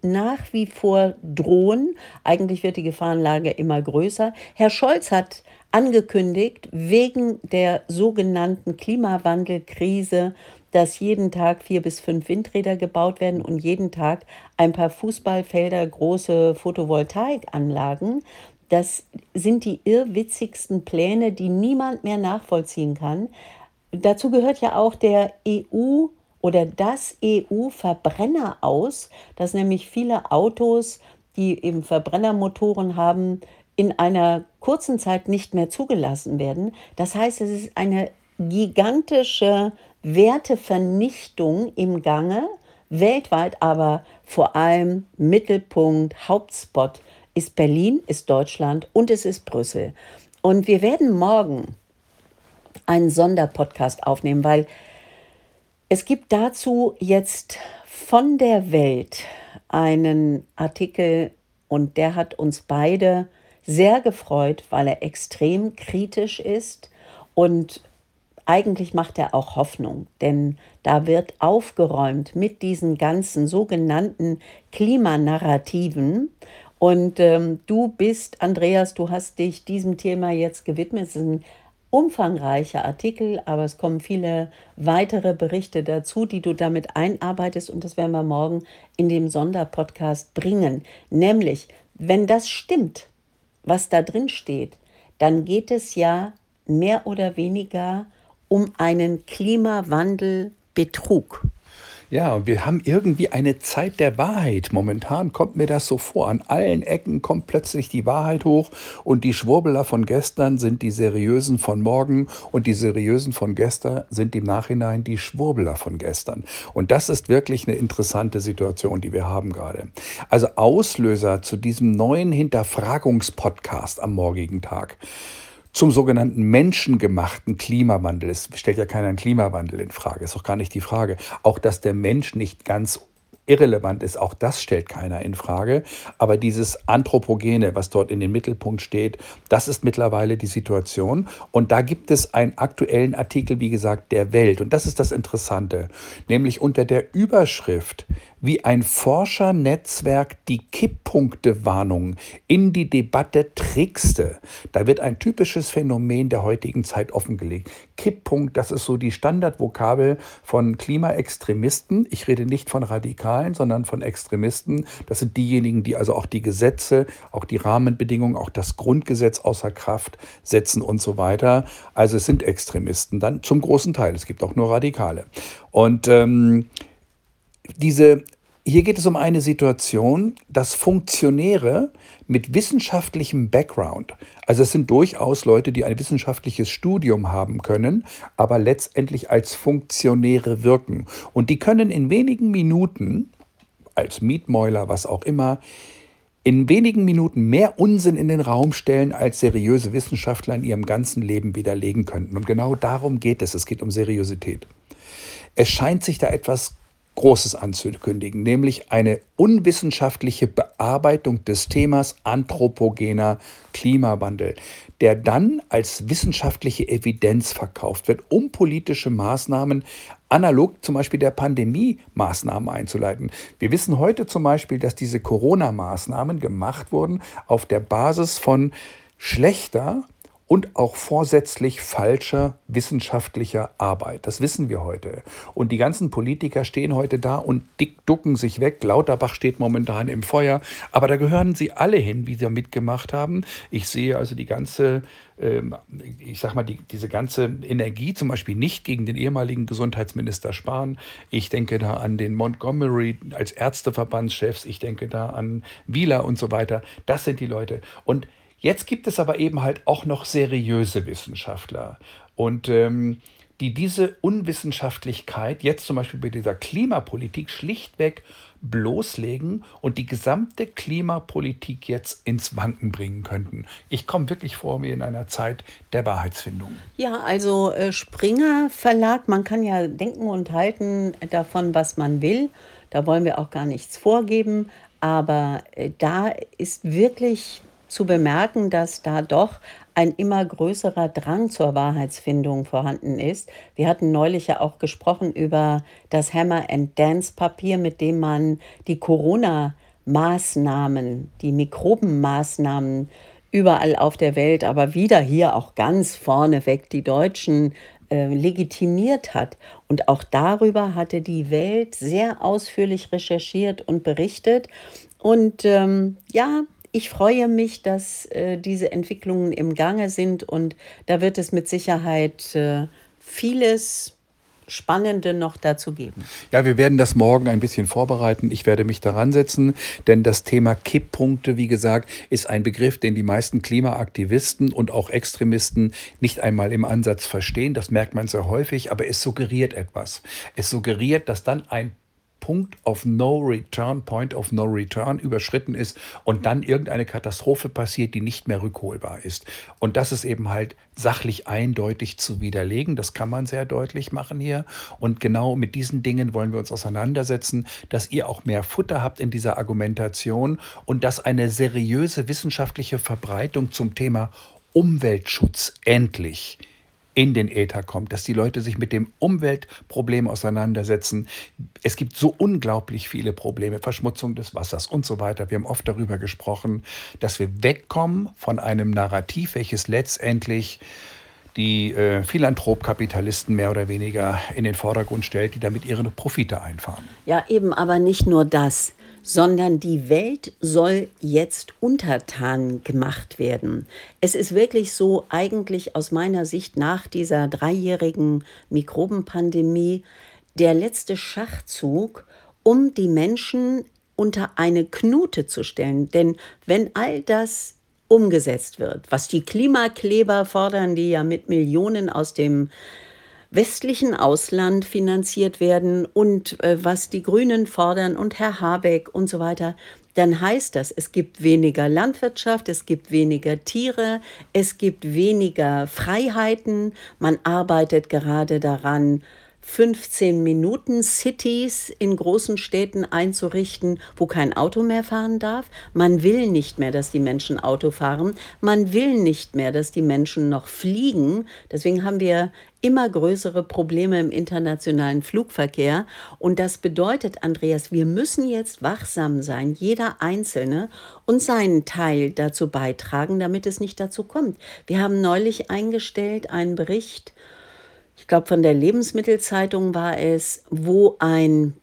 nach wie vor drohen. Eigentlich wird die Gefahrenlage immer größer. Herr Scholz hat angekündigt, wegen der sogenannten Klimawandelkrise, dass jeden Tag vier bis fünf Windräder gebaut werden und jeden Tag ein paar Fußballfelder große Photovoltaikanlagen. Das sind die irrwitzigsten Pläne, die niemand mehr nachvollziehen kann. Dazu gehört ja auch der E U oder das E U-Verbrenner-Aus, dass nämlich viele Autos, die eben Verbrennermotoren haben, in einer kurzen Zeit nicht mehr zugelassen werden. Das heißt, es ist eine gigantische Wertevernichtung im Gange, weltweit, aber vor allem Mittelpunkt, Hauptspot ist Berlin, ist Deutschland und es ist Brüssel. Und wir werden morgen einen Sonderpodcast aufnehmen, weil es gibt dazu jetzt von der Welt einen Artikel und der hat uns beide sehr gefreut, weil er extrem kritisch ist und eigentlich macht er auch Hoffnung, denn da wird aufgeräumt mit diesen ganzen sogenannten Klimanarrativen. Und ähm, du bist, Andreas, du hast dich diesem Thema jetzt gewidmet. Es ist ein umfangreicher Artikel, aber es kommen viele weitere Berichte dazu, die du damit einarbeitest und das werden wir morgen in dem Sonderpodcast bringen. Nämlich, wenn das stimmt, was da drin steht, dann geht es ja mehr oder weniger um einen Klimawandelbetrug. Ja, und wir haben irgendwie eine Zeit der Wahrheit. Momentan kommt mir das so vor. An allen Ecken kommt plötzlich die Wahrheit hoch und die Schwurbeler von gestern sind die Seriösen von morgen und die Seriösen von gestern sind im Nachhinein die Schwurbeler von gestern. Und das ist wirklich eine interessante Situation, die wir haben gerade. Also Auslöser zu diesem neuen Hinterfragungspodcast am morgigen Tag. Zum sogenannten menschengemachten Klimawandel. Es stellt ja keiner einen Klimawandel in Frage, ist doch gar nicht die Frage. Auch, dass der Mensch nicht ganz irrelevant ist, auch das stellt keiner in Frage. Aber dieses Anthropogene, was dort in den Mittelpunkt steht, das ist mittlerweile die Situation. Und da gibt es einen aktuellen Artikel, wie gesagt, der Welt. Und das ist das Interessante, nämlich unter der Überschrift, wie ein Forschernetzwerk die Kipppunktewarnung in die Debatte trickste. Da wird ein typisches Phänomen der heutigen Zeit offengelegt. Kipppunkt, das ist so die Standardvokabel von Klimaextremisten. Ich rede nicht von Radikalen, sondern von Extremisten. Das sind diejenigen, die also auch die Gesetze, auch die Rahmenbedingungen, auch das Grundgesetz außer Kraft setzen und so weiter. Also es sind Extremisten dann zum großen Teil. Es gibt auch nur Radikale. Und ähm, Diese, hier geht es um eine Situation, dass Funktionäre mit wissenschaftlichem Background, also es sind durchaus Leute, die ein wissenschaftliches Studium haben können, aber letztendlich als Funktionäre wirken. Und die können in wenigen Minuten, als Mietmäuler, was auch immer, in wenigen Minuten mehr Unsinn in den Raum stellen, als seriöse Wissenschaftler in ihrem ganzen Leben widerlegen könnten. Und genau darum geht es. Es geht um Seriosität. Es scheint sich da etwas Großes anzukündigen, nämlich eine unwissenschaftliche Bearbeitung des Themas anthropogener Klimawandel, der dann als wissenschaftliche Evidenz verkauft wird, um politische Maßnahmen analog zum Beispiel der Pandemie-Maßnahmen einzuleiten. Wir wissen heute zum Beispiel, dass diese Corona-Maßnahmen gemacht wurden auf der Basis von schlechter und auch vorsätzlich falscher wissenschaftlicher Arbeit. Das wissen wir heute. Und die ganzen Politiker stehen heute da und dick ducken sich weg. Lauterbach steht momentan im Feuer. Aber da gehören sie alle hin, wie sie mitgemacht haben. Ich sehe also die ganze, ähm, ich sag mal, die, diese ganze Energie zum Beispiel nicht gegen den ehemaligen Gesundheitsminister Spahn. Ich denke da an den Montgomery als Ärzteverbandschefs. Ich denke da an Wieler und so weiter. Das sind die Leute. Und jetzt gibt es aber eben halt auch noch seriöse Wissenschaftler und ähm, die diese Unwissenschaftlichkeit jetzt zum Beispiel bei dieser Klimapolitik schlichtweg bloßlegen und die gesamte Klimapolitik jetzt ins Wanken bringen könnten. Ich komme wirklich vor mir in einer Zeit der Wahrheitsfindung. Ja, also äh, Springer Verlag, man kann ja denken und halten davon, was man will. Da wollen wir auch gar nichts vorgeben. Aber äh, da ist wirklich zu bemerken, dass da doch ein immer größerer Drang zur Wahrheitsfindung vorhanden ist. Wir hatten neulich ja auch gesprochen über das Hammer-and-Dance-Papier, mit dem man die Corona- Maßnahmen, die Mikrobenmaßnahmen überall auf der Welt, aber wieder hier auch ganz vorneweg die Deutschen äh, legitimiert hat. Und auch darüber hatte die Welt sehr ausführlich recherchiert und berichtet. Und ähm, ja, ich freue mich, dass äh, diese Entwicklungen im Gange sind und da wird es mit Sicherheit äh, vieles Spannende noch dazu geben. Ja, wir werden das morgen ein bisschen vorbereiten. Ich werde mich daran setzen, denn das Thema Kipppunkte, wie gesagt, ist ein Begriff, den die meisten Klimaaktivisten und auch Extremisten nicht einmal im Ansatz verstehen. Das merkt man sehr häufig, aber es suggeriert etwas. Es suggeriert, dass dann ein Punkt of No Return, Point of No Return überschritten ist und dann irgendeine Katastrophe passiert, die nicht mehr rückholbar ist. Und das ist eben halt sachlich eindeutig zu widerlegen. Das kann man sehr deutlich machen hier. Und genau mit diesen Dingen wollen wir uns auseinandersetzen, dass ihr auch mehr Futter habt in dieser Argumentation und dass eine seriöse wissenschaftliche Verbreitung zum Thema Umweltschutz endlich in den Äther kommt, dass die Leute sich mit dem Umweltproblem auseinandersetzen. Es gibt so unglaublich viele Probleme, Verschmutzung des Wassers und so weiter. Wir haben oft darüber gesprochen, dass wir wegkommen von einem Narrativ, welches letztendlich die äh, Philanthrop-Kapitalisten mehr oder weniger in den Vordergrund stellt, die damit ihre Profite einfahren. Ja, eben, aber nicht nur das, sondern die Welt soll jetzt untertan gemacht werden. Es ist wirklich so, eigentlich aus meiner Sicht nach dieser dreijährigen Mikrobenpandemie der letzte Schachzug, um die Menschen unter eine Knute zu stellen. Denn wenn all das umgesetzt wird, was die Klimakleber fordern, die ja mit Millionen aus dem westlichen Ausland finanziert werden und äh, was die Grünen fordern und Herr Habeck und so weiter, dann heißt das, es gibt weniger Landwirtschaft, es gibt weniger Tiere, es gibt weniger Freiheiten. Man arbeitet gerade daran, fünfzehn Minuten Cities in großen Städten einzurichten, wo kein Auto mehr fahren darf. Man will nicht mehr, dass die Menschen Auto fahren. Man will nicht mehr, dass die Menschen noch fliegen. Deswegen haben wir immer größere Probleme im internationalen Flugverkehr. Und das bedeutet, Andreas, wir müssen jetzt wachsam sein, jeder Einzelne, und seinen Teil dazu beitragen, damit es nicht dazu kommt. Wir haben neulich eingestellt einen Bericht, ich glaube, von der Lebensmittelzeitung war es, wo ein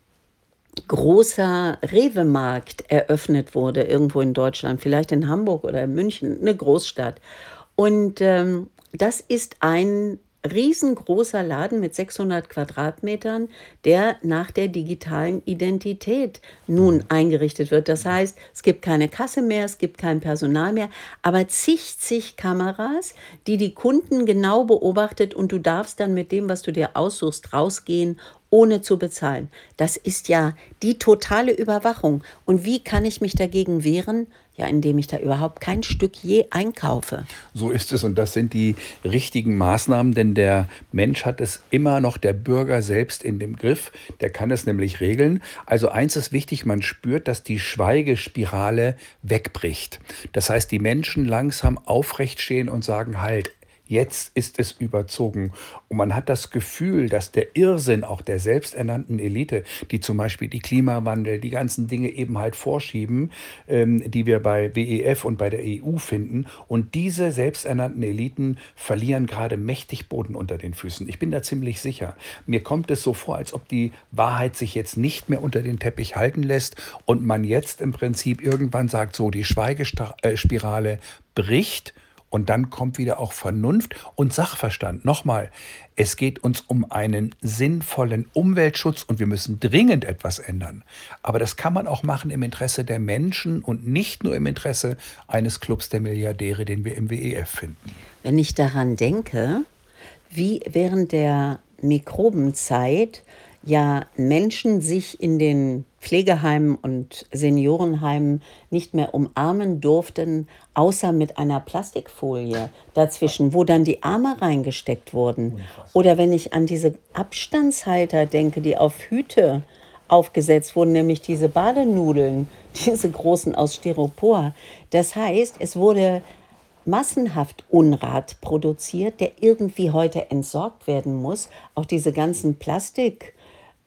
großer Rewe-Markt eröffnet wurde, irgendwo in Deutschland, vielleicht in Hamburg oder in München, eine Großstadt. Und ähm, das ist ein riesengroßer Laden mit sechshundert Quadratmetern, der nach der digitalen Identität nun eingerichtet wird. Das heißt, es gibt keine Kasse mehr, es gibt kein Personal mehr, aber zig, zig Kameras, die die Kunden genau beobachtet und du darfst dann mit dem, was du dir aussuchst, rausgehen, ohne zu bezahlen. Das ist ja die totale Überwachung. Und wie kann ich mich dagegen wehren? Ja, indem ich da überhaupt kein Stück je einkaufe. So ist es und das sind die richtigen Maßnahmen, denn der Mensch hat es immer noch, der Bürger selbst in dem Griff, der kann es nämlich regeln. Also eins ist wichtig, man spürt, dass die Schweigespirale wegbricht. Das heißt, die Menschen langsam aufrecht stehen und sagen, halt, jetzt ist es überzogen. Und man hat das Gefühl, dass der Irrsinn auch der selbsternannten Elite, die zum Beispiel die Klimawandel, die ganzen Dinge eben halt vorschieben, ähm, die wir bei W E F und bei der E U finden. Und diese selbsternannten Eliten verlieren gerade mächtig Boden unter den Füßen. Ich bin da ziemlich sicher. Mir kommt es so vor, als ob die Wahrheit sich jetzt nicht mehr unter den Teppich halten lässt und man jetzt im Prinzip irgendwann sagt, so die Schweigespirale bricht. Und dann kommt wieder auch Vernunft und Sachverstand. Nochmal, es geht uns um einen sinnvollen Umweltschutz und wir müssen dringend etwas ändern. Aber das kann man auch machen im Interesse der Menschen und nicht nur im Interesse eines Clubs der Milliardäre, den wir im W E F finden. Wenn ich daran denke, wie während der Mikrobenzeit ja Menschen sich in den Pflegeheimen und Seniorenheimen nicht mehr umarmen durften, außer mit einer Plastikfolie dazwischen, wo dann die Arme reingesteckt wurden. Oder wenn ich an diese Abstandshalter denke, die auf Hüte aufgesetzt wurden, nämlich diese Badenudeln, diese großen aus Styropor. Das heißt, es wurde massenhaft Unrat produziert, der irgendwie heute entsorgt werden muss. Auch diese ganzen Plastik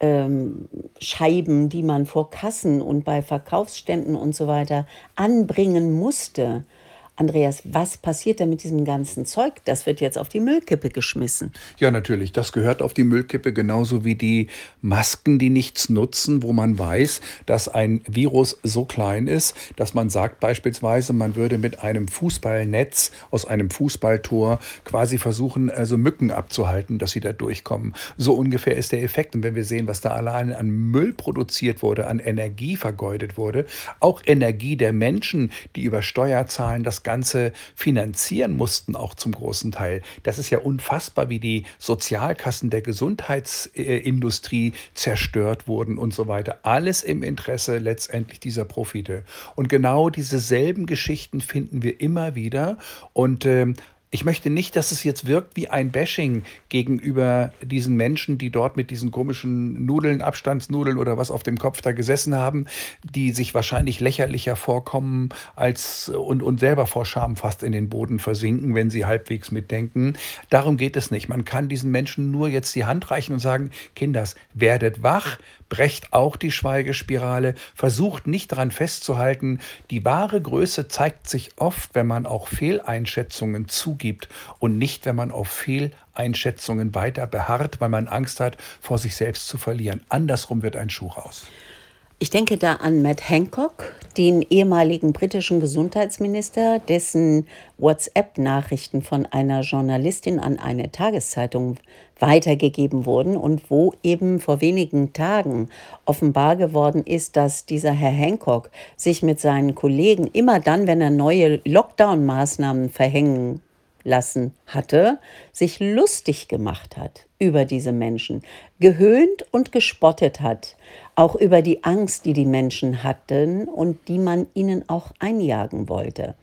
ähm, Scheiben, die man vor Kassen und bei Verkaufsständen und so weiter anbringen musste. Andreas, was passiert da mit diesem ganzen Zeug? Das wird jetzt auf die Müllkippe geschmissen. Ja, natürlich. Das gehört auf die Müllkippe genauso wie die Masken, die nichts nutzen, wo man weiß, dass ein Virus so klein ist, dass man sagt beispielsweise, man würde mit einem Fußballnetz aus einem Fußballtor quasi versuchen, also Mücken abzuhalten, dass sie da durchkommen. So ungefähr ist der Effekt. Und wenn wir sehen, was da allein an Müll produziert wurde, an Energie vergeudet wurde, auch Energie der Menschen, die über Steuerzahlen das Ganze finanzieren mussten, auch zum großen Teil. Das ist ja unfassbar, wie die Sozialkassen der Gesundheitsindustrie zerstört wurden und so weiter. Alles im Interesse letztendlich dieser Profite. Und genau diese selben Geschichten finden wir immer wieder. Und ähm, ich möchte nicht, dass es jetzt wirkt wie ein Bashing gegenüber diesen Menschen, die dort mit diesen komischen Nudeln, Abstandsnudeln oder was auf dem Kopf da gesessen haben, die sich wahrscheinlich lächerlicher vorkommen als und, und selber vor Scham fast in den Boden versinken, wenn sie halbwegs mitdenken. Darum geht es nicht. Man kann diesen Menschen nur jetzt die Hand reichen und sagen, Kinders, werdet wach, brecht auch die Schweigespirale, versucht nicht daran festzuhalten. Die wahre Größe zeigt sich oft, wenn man auch Fehleinschätzungen zugibt und nicht, wenn man auf Fehleinschätzungen weiter beharrt, weil man Angst hat, vor sich selbst zu verlieren. Andersrum wird ein Schuh raus. Ich denke da an Matt Hancock, den ehemaligen britischen Gesundheitsminister, dessen WhatsApp-Nachrichten von einer Journalistin an eine Tageszeitung weitergegeben wurden und wo eben vor wenigen Tagen offenbar geworden ist, dass dieser Herr Hancock sich mit seinen Kollegen immer dann, wenn er neue Lockdown-Maßnahmen verhängen lassen hatte, sich lustig gemacht hat über diese Menschen, gehöhnt und gespottet hat, auch über die Angst, die die Menschen hatten und die man ihnen auch einjagen wollte.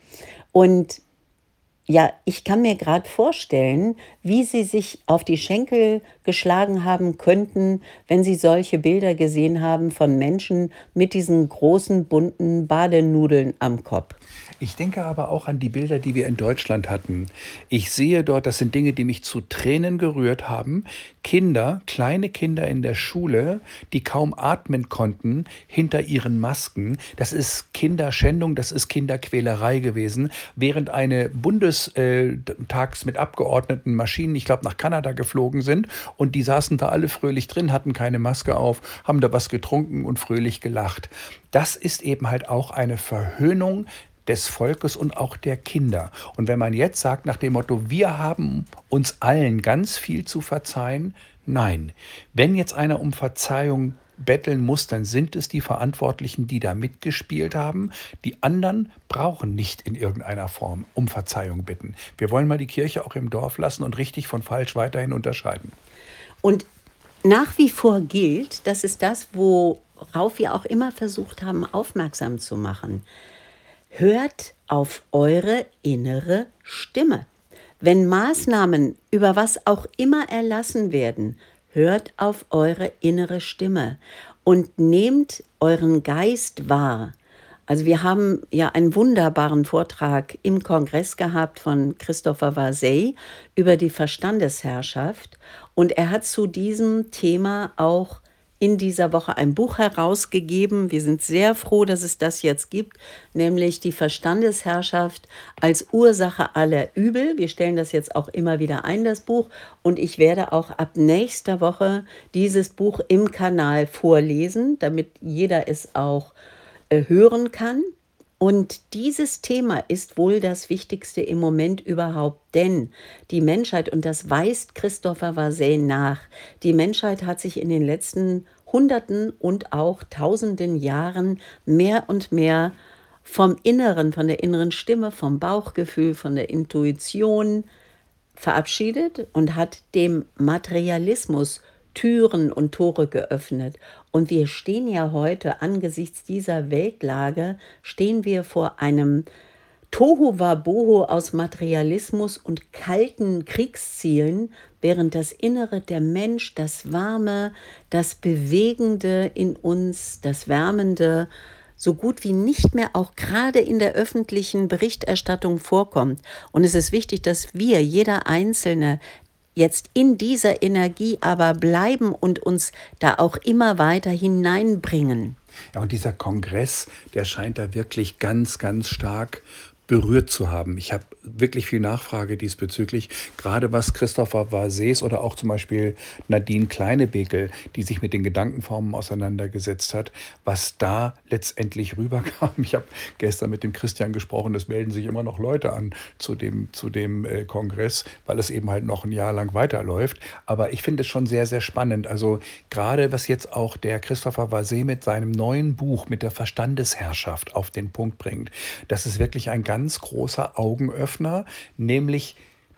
Und ja, ich kann mir gerade vorstellen, wie sie sich auf die Schenkel geschlagen haben könnten, wenn sie solche Bilder gesehen haben von Menschen mit diesen großen bunten Badenudeln am Kopf. Ich denke aber auch an die Bilder, die wir in Deutschland hatten. Ich sehe dort, das sind Dinge, die mich zu Tränen gerührt haben. Kinder, kleine Kinder in der Schule, die kaum atmen konnten hinter ihren Masken. Das ist Kinderschändung, das ist Kinderquälerei gewesen, während eine Bundestags mit Abgeordneten Maschinen, ich glaube, nach Kanada geflogen sind und die saßen da alle fröhlich drin, hatten keine Maske auf, haben da was getrunken und fröhlich gelacht. Das ist eben halt auch eine Verhöhnung des Volkes und auch der Kinder. Und wenn man jetzt sagt nach dem Motto, wir haben uns allen ganz viel zu verzeihen, nein. Wenn jetzt einer um Verzeihung betteln muss, dann sind es die Verantwortlichen, die da mitgespielt haben. Die anderen brauchen nicht in irgendeiner Form um Verzeihung bitten. Wir wollen mal die Kirche auch im Dorf lassen und richtig von falsch weiterhin unterscheiden. Und nach wie vor gilt, das ist das, worauf wir auch immer versucht haben, aufmerksam zu machen. Hört auf eure innere Stimme. Wenn Maßnahmen über was auch immer erlassen werden, hört auf eure innere Stimme und nehmt euren Geist wahr. Also wir haben ja einen wunderbaren Vortrag im Kongress gehabt von Christopher Vasey über die Verstandesherrschaft und er hat zu diesem Thema auch in dieser Woche ein Buch herausgegeben. Wir sind sehr froh, dass es das jetzt gibt, nämlich die Verstandesherrschaft als Ursache aller Übel. Wir stellen das jetzt auch immer wieder ein, das Buch. Und ich werde auch ab nächster Woche dieses Buch im Kanal vorlesen, damit jeder es auch äh, hören kann. Und dieses Thema ist wohl das Wichtigste im Moment überhaupt, denn die Menschheit, und das weist Christopher Vasey nach, die Menschheit hat sich in den letzten Hunderten und auch Tausenden Jahren mehr und mehr vom Inneren, von der inneren Stimme, vom Bauchgefühl, von der Intuition verabschiedet und hat dem Materialismus Türen und Tore geöffnet. Und wir stehen ja heute angesichts dieser Weltlage, stehen wir vor einem Tohuwabohu aus Materialismus und kalten Kriegszielen, während das Innere, der Mensch, das Warme, das Bewegende in uns, das Wärmende, so gut wie nicht mehr auch gerade in der öffentlichen Berichterstattung vorkommt. Und es ist wichtig, dass wir, jeder Einzelne, jetzt in dieser Energie aber bleiben und uns da auch immer weiter hineinbringen. Ja, und dieser Kongress, der scheint da wirklich ganz, ganz stark berührt zu haben. Ich habe wirklich viel Nachfrage diesbezüglich, gerade was Christopher Warsees oder auch zum Beispiel Nadine Kleinebekel, die sich mit den Gedankenformen auseinandergesetzt hat, was da letztendlich rüberkam. Ich habe gestern mit dem Christian gesprochen, es melden sich immer noch Leute an zu dem, zu dem äh, Kongress, weil es eben halt noch ein Jahr lang weiterläuft. Aber ich finde es schon sehr, sehr spannend. Also gerade was jetzt auch der Christopher Warsees mit seinem neuen Buch mit der Verstandesherrschaft auf den Punkt bringt, das ist wirklich ein ganz ganz großer Augenöffner, nämlich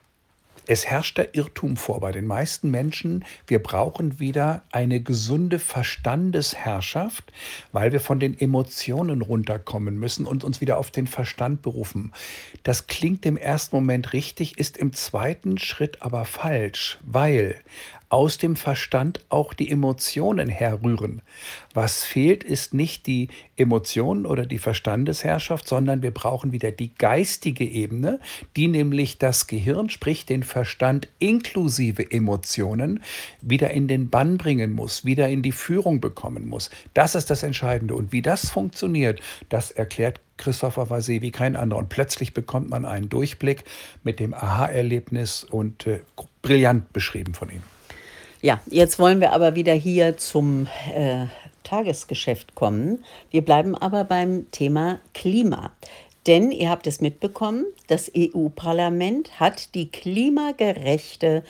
es herrscht der Irrtum vor bei den meisten Menschen, wir brauchen wieder eine gesunde Verstandesherrschaft, weil wir von den Emotionen runterkommen müssen und uns wieder auf den Verstand berufen. Das klingt im ersten Moment richtig, ist im zweiten Schritt aber falsch, weil aus dem Verstand auch die Emotionen herrühren. Was fehlt, ist nicht die Emotionen oder die Verstandesherrschaft, sondern wir brauchen wieder die geistige Ebene, die nämlich das Gehirn, sprich den Verstand inklusive Emotionen, wieder in den Bann bringen muss, wieder in die Führung bekommen muss. Das ist das Entscheidende. Und wie das funktioniert, das erklärt Christopher Warsees wie kein anderer. Und plötzlich bekommt man einen Durchblick mit dem Aha-Erlebnis und äh, brillant beschrieben von ihm. Ja, jetzt wollen wir aber wieder hier zum äh, Tagesgeschäft kommen. Wir bleiben aber beim Thema Klima. Denn ihr habt es mitbekommen, das E U-Parlament hat die klimagerechte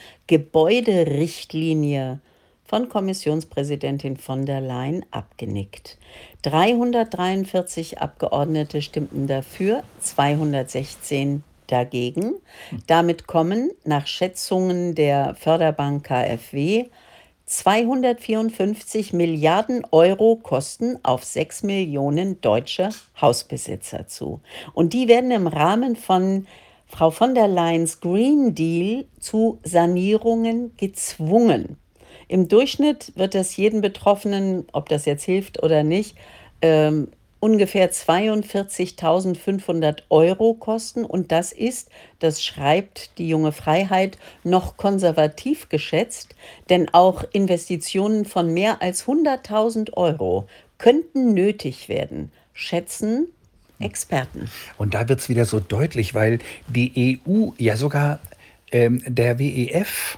Gebäuderichtlinie von Kommissionspräsidentin von der Leyen abgenickt. dreihundertdreiundvierzig Abgeordnete stimmten dafür, zweihundertsechzehn dagegen. Damit kommen nach Schätzungen der Förderbank KfW zweihundertvierundfünfzig Milliarden Euro Kosten auf sechs Millionen deutsche Hausbesitzer zu. Und die werden im Rahmen von Frau von der Leyens Green Deal zu Sanierungen gezwungen. Im Durchschnitt wird das jeden Betroffenen, ob das jetzt hilft oder nicht, ähm, ungefähr zweiundvierzigtausendfünfhundert Euro kosten. Und das ist, das schreibt die Junge Freiheit, noch konservativ geschätzt, denn auch Investitionen von mehr als hunderttausend Euro könnten nötig werden, schätzen Experten. Und da wird es wieder so deutlich, weil die E U, ja sogar ähm, der W E F,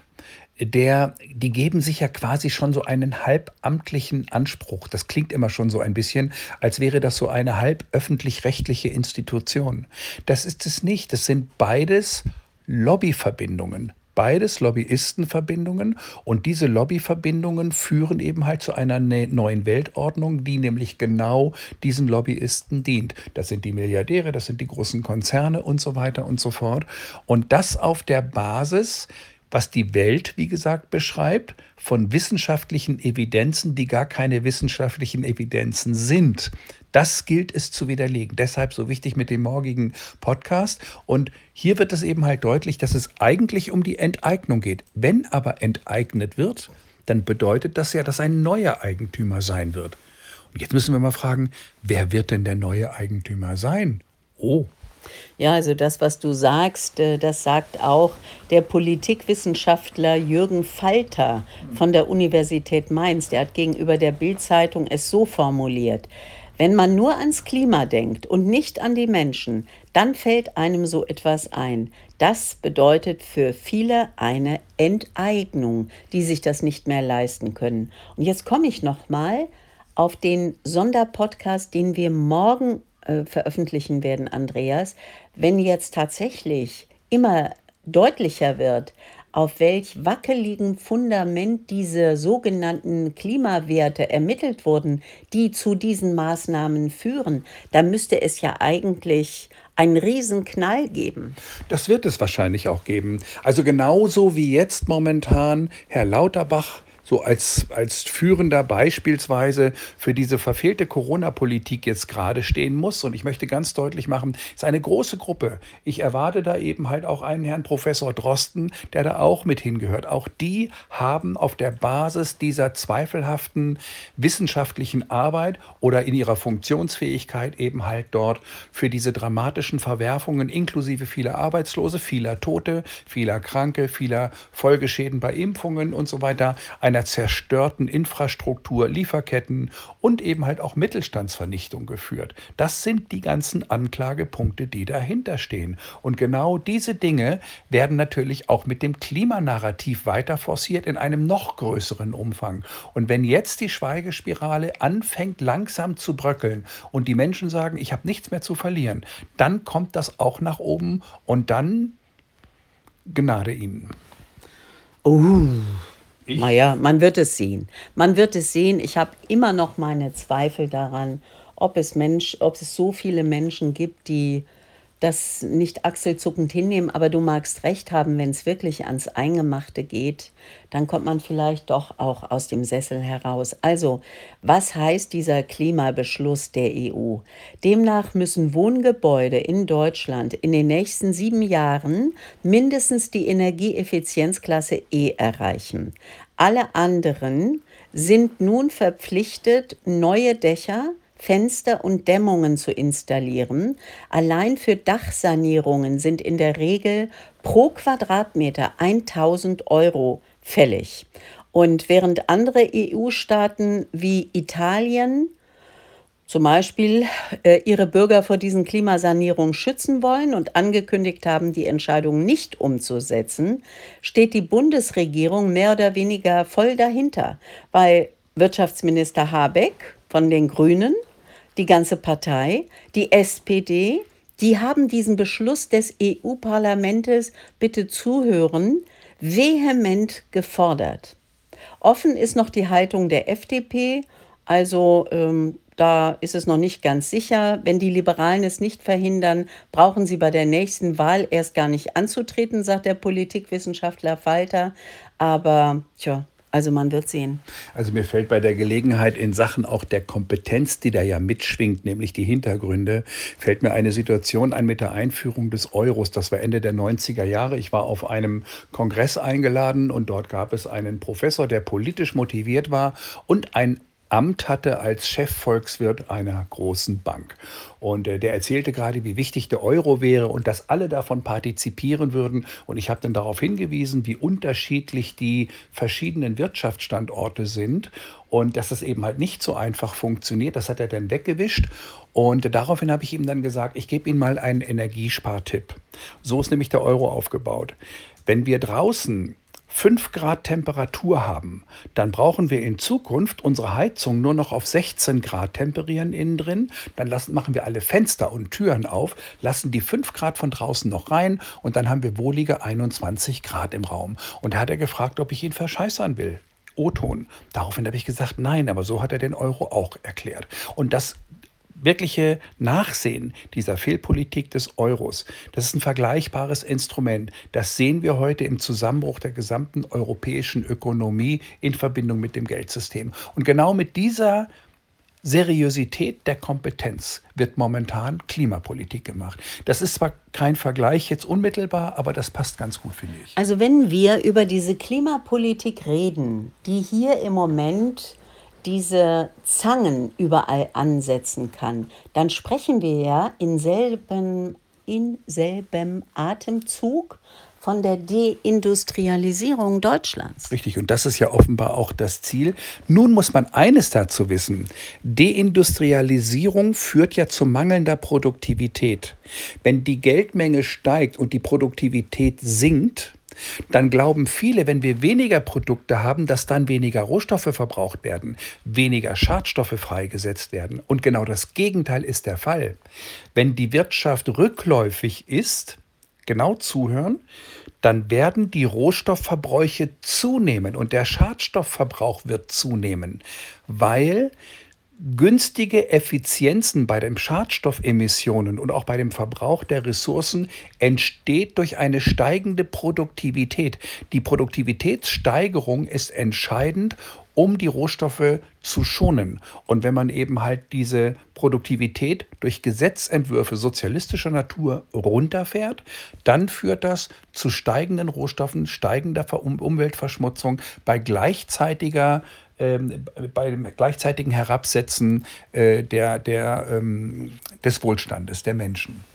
der, die geben sich ja quasi schon so einen halbamtlichen Anspruch. Das klingt immer schon so ein bisschen, als wäre das so eine halb öffentlich-rechtliche Institution. Das ist es nicht. Das sind beides Lobbyverbindungen. Beides Lobbyistenverbindungen, und diese Lobbyverbindungen führen eben halt zu einer ne- neuen Weltordnung, die nämlich genau diesen Lobbyisten dient. Das sind die Milliardäre, das sind die großen Konzerne und so weiter und so fort. Und das auf der Basis, was die Welt, wie gesagt, beschreibt, von wissenschaftlichen Evidenzen, die gar keine wissenschaftlichen Evidenzen sind. Das gilt es zu widerlegen. Deshalb so wichtig mit dem morgigen Podcast. Und hier wird es eben halt deutlich, dass es eigentlich um die Enteignung geht. Wenn aber enteignet wird, dann bedeutet das ja, dass ein neuer Eigentümer sein wird. Und jetzt müssen wir mal fragen, wer wird denn der neue Eigentümer sein? Oh, Ja, also das, was du sagst, äh, das sagt auch der Politikwissenschaftler Jürgen Falter von der Universität Mainz. Der hat gegenüber der Bild-Zeitung es so formuliert: Wenn man nur ans Klima denkt und nicht an die Menschen, dann fällt einem so etwas ein. Das bedeutet für viele eine Enteignung, die sich das nicht mehr leisten können. Und jetzt komme ich noch mal auf den Sonderpodcast, den wir morgen äh, veröffentlichen werden, Andreas. Wenn jetzt tatsächlich immer deutlicher wird, auf welch wackeligen Fundament diese sogenannten Klimawerte ermittelt wurden, die zu diesen Maßnahmen führen, dann müsste es ja eigentlich einen Riesenknall geben. das wird es wahrscheinlich auch geben. Also genauso wie jetzt momentan Herr Lauterbach so als, als Führender beispielsweise für diese verfehlte Corona-Politik jetzt gerade stehen muss. Und ich möchte ganz deutlich machen, es ist eine große Gruppe. Ich erwarte da eben halt auch einen Herrn Professor Drosten, der da auch mit hingehört. Auch die haben auf der Basis dieser zweifelhaften wissenschaftlichen Arbeit oder in ihrer Funktionsfähigkeit eben halt dort für diese dramatischen Verwerfungen inklusive vieler Arbeitslose, vieler Tote, vieler Kranke, vieler Folgeschäden bei Impfungen und so weiter, einer zerstörten Infrastruktur, Lieferketten und eben halt auch Mittelstandsvernichtung geführt. Das sind die ganzen Anklagepunkte, die dahinter stehen. Und genau diese Dinge werden natürlich auch mit dem Klimanarrativ weiter forciert in einem noch größeren Umfang. Und wenn jetzt die Schweigespirale anfängt langsam zu bröckeln und die Menschen sagen, ich habe nichts mehr zu verlieren, dann kommt das auch nach oben und dann Gnade ihnen. Oh, Ich naja, man wird es sehen. Man wird es sehen. Ich habe immer noch meine Zweifel daran, ob es Mensch, ob es so viele Menschen gibt, die das nicht achselzuckend hinnehmen. Aber du magst recht haben, wenn es wirklich ans Eingemachte geht, dann kommt man vielleicht doch auch aus dem Sessel heraus. Also, was heißt dieser Klimabeschluss der E U? Demnach müssen Wohngebäude in Deutschland in den nächsten sieben Jahren mindestens die Energieeffizienzklasse E erreichen. Alle anderen sind nun verpflichtet, neue Dächer, Fenster und Dämmungen zu installieren. Allein für Dachsanierungen sind in der Regel pro Quadratmeter tausend Euro fällig. Und während andere E U-Staaten wie Italien zum Beispiel äh, ihre Bürger vor diesen Klimasanierungen schützen wollen und angekündigt haben, die Entscheidung nicht umzusetzen, steht die Bundesregierung mehr oder weniger voll dahinter, weil Wirtschaftsminister Habeck von den Grünen, die ganze Partei, die S P D, die haben diesen Beschluss des E U-Parlamentes, bitte zuhören, vehement gefordert. Offen ist noch die Haltung der F D P, also ähm, da ist es noch nicht ganz sicher. Wenn die Liberalen es nicht verhindern, brauchen sie bei der nächsten Wahl erst gar nicht anzutreten, sagt der Politikwissenschaftler Falter. Aber tja, also man wird sehen. Also mir fällt bei der Gelegenheit in Sachen auch der Kompetenz, die da ja mitschwingt, nämlich die Hintergründe, fällt mir eine Situation ein mit der Einführung des Euros. Das war Ende der neunziger Jahre. Ich war auf einem Kongress eingeladen und dort gab es einen Professor, der politisch motiviert war und ein Amt hatte als Chefvolkswirt einer großen Bank. Und äh, der erzählte gerade, wie wichtig der Euro wäre und dass alle davon partizipieren würden. Und ich habe dann darauf hingewiesen, wie unterschiedlich die verschiedenen Wirtschaftsstandorte sind und dass es eben halt nicht so einfach funktioniert. Das hat er dann weggewischt. Und äh, daraufhin habe ich ihm dann gesagt, ich gebe Ihnen mal einen Energiespartipp. So ist nämlich der Euro aufgebaut. Wenn wir draußen fünf Grad Temperatur haben, dann brauchen wir in Zukunft unsere Heizung nur noch auf sechzehn Grad temperieren innen drin. Dann lassen, machen wir alle Fenster und Türen auf, lassen die fünf Grad von draußen noch rein und dann haben wir wohlige einundzwanzig Grad im Raum. Und da hat er gefragt, ob ich ihn verscheißern will. O-Ton. Daraufhin habe ich gesagt, nein, aber so hat er den Euro auch erklärt. Und das wirkliche Nachsehen dieser Fehlpolitik des Euros, das ist ein vergleichbares Instrument. Das sehen wir heute im Zusammenbruch der gesamten europäischen Ökonomie in Verbindung mit dem Geldsystem. Und genau mit dieser Seriosität der Kompetenz wird momentan Klimapolitik gemacht. Das ist zwar kein Vergleich jetzt unmittelbar, aber das passt ganz gut, finde ich. Also wenn wir über diese Klimapolitik reden, die hier im Moment diese Zangen überall ansetzen kann, dann sprechen wir ja in selben, in selben Atemzug von der Deindustrialisierung Deutschlands. Richtig, und das ist ja offenbar auch das Ziel. Nun muss man eines dazu wissen. Deindustrialisierung führt ja zu mangelnder Produktivität. Wenn die Geldmenge steigt und die Produktivität sinkt, dann glauben viele, wenn wir weniger Produkte haben, dass dann weniger Rohstoffe verbraucht werden, weniger Schadstoffe freigesetzt werden. Und genau das Gegenteil ist der Fall. Wenn die Wirtschaft rückläufig ist, genau zuhören, dann werden die Rohstoffverbräuche zunehmen und der Schadstoffverbrauch wird zunehmen, weil günstige Effizienzen bei den Schadstoffemissionen und auch bei dem Verbrauch der Ressourcen entsteht durch eine steigende Produktivität. Die Produktivitätssteigerung ist entscheidend, um die Rohstoffe zu schonen. Und wenn man eben halt diese Produktivität durch Gesetzentwürfe sozialistischer Natur runterfährt, dann führt das zu steigenden Rohstoffen, steigender Ver- Um- Umweltverschmutzung bei gleichzeitiger ähm, bei dem gleichzeitigen Herabsetzen äh, der, der, ähm, des Wohlstandes der Menschen.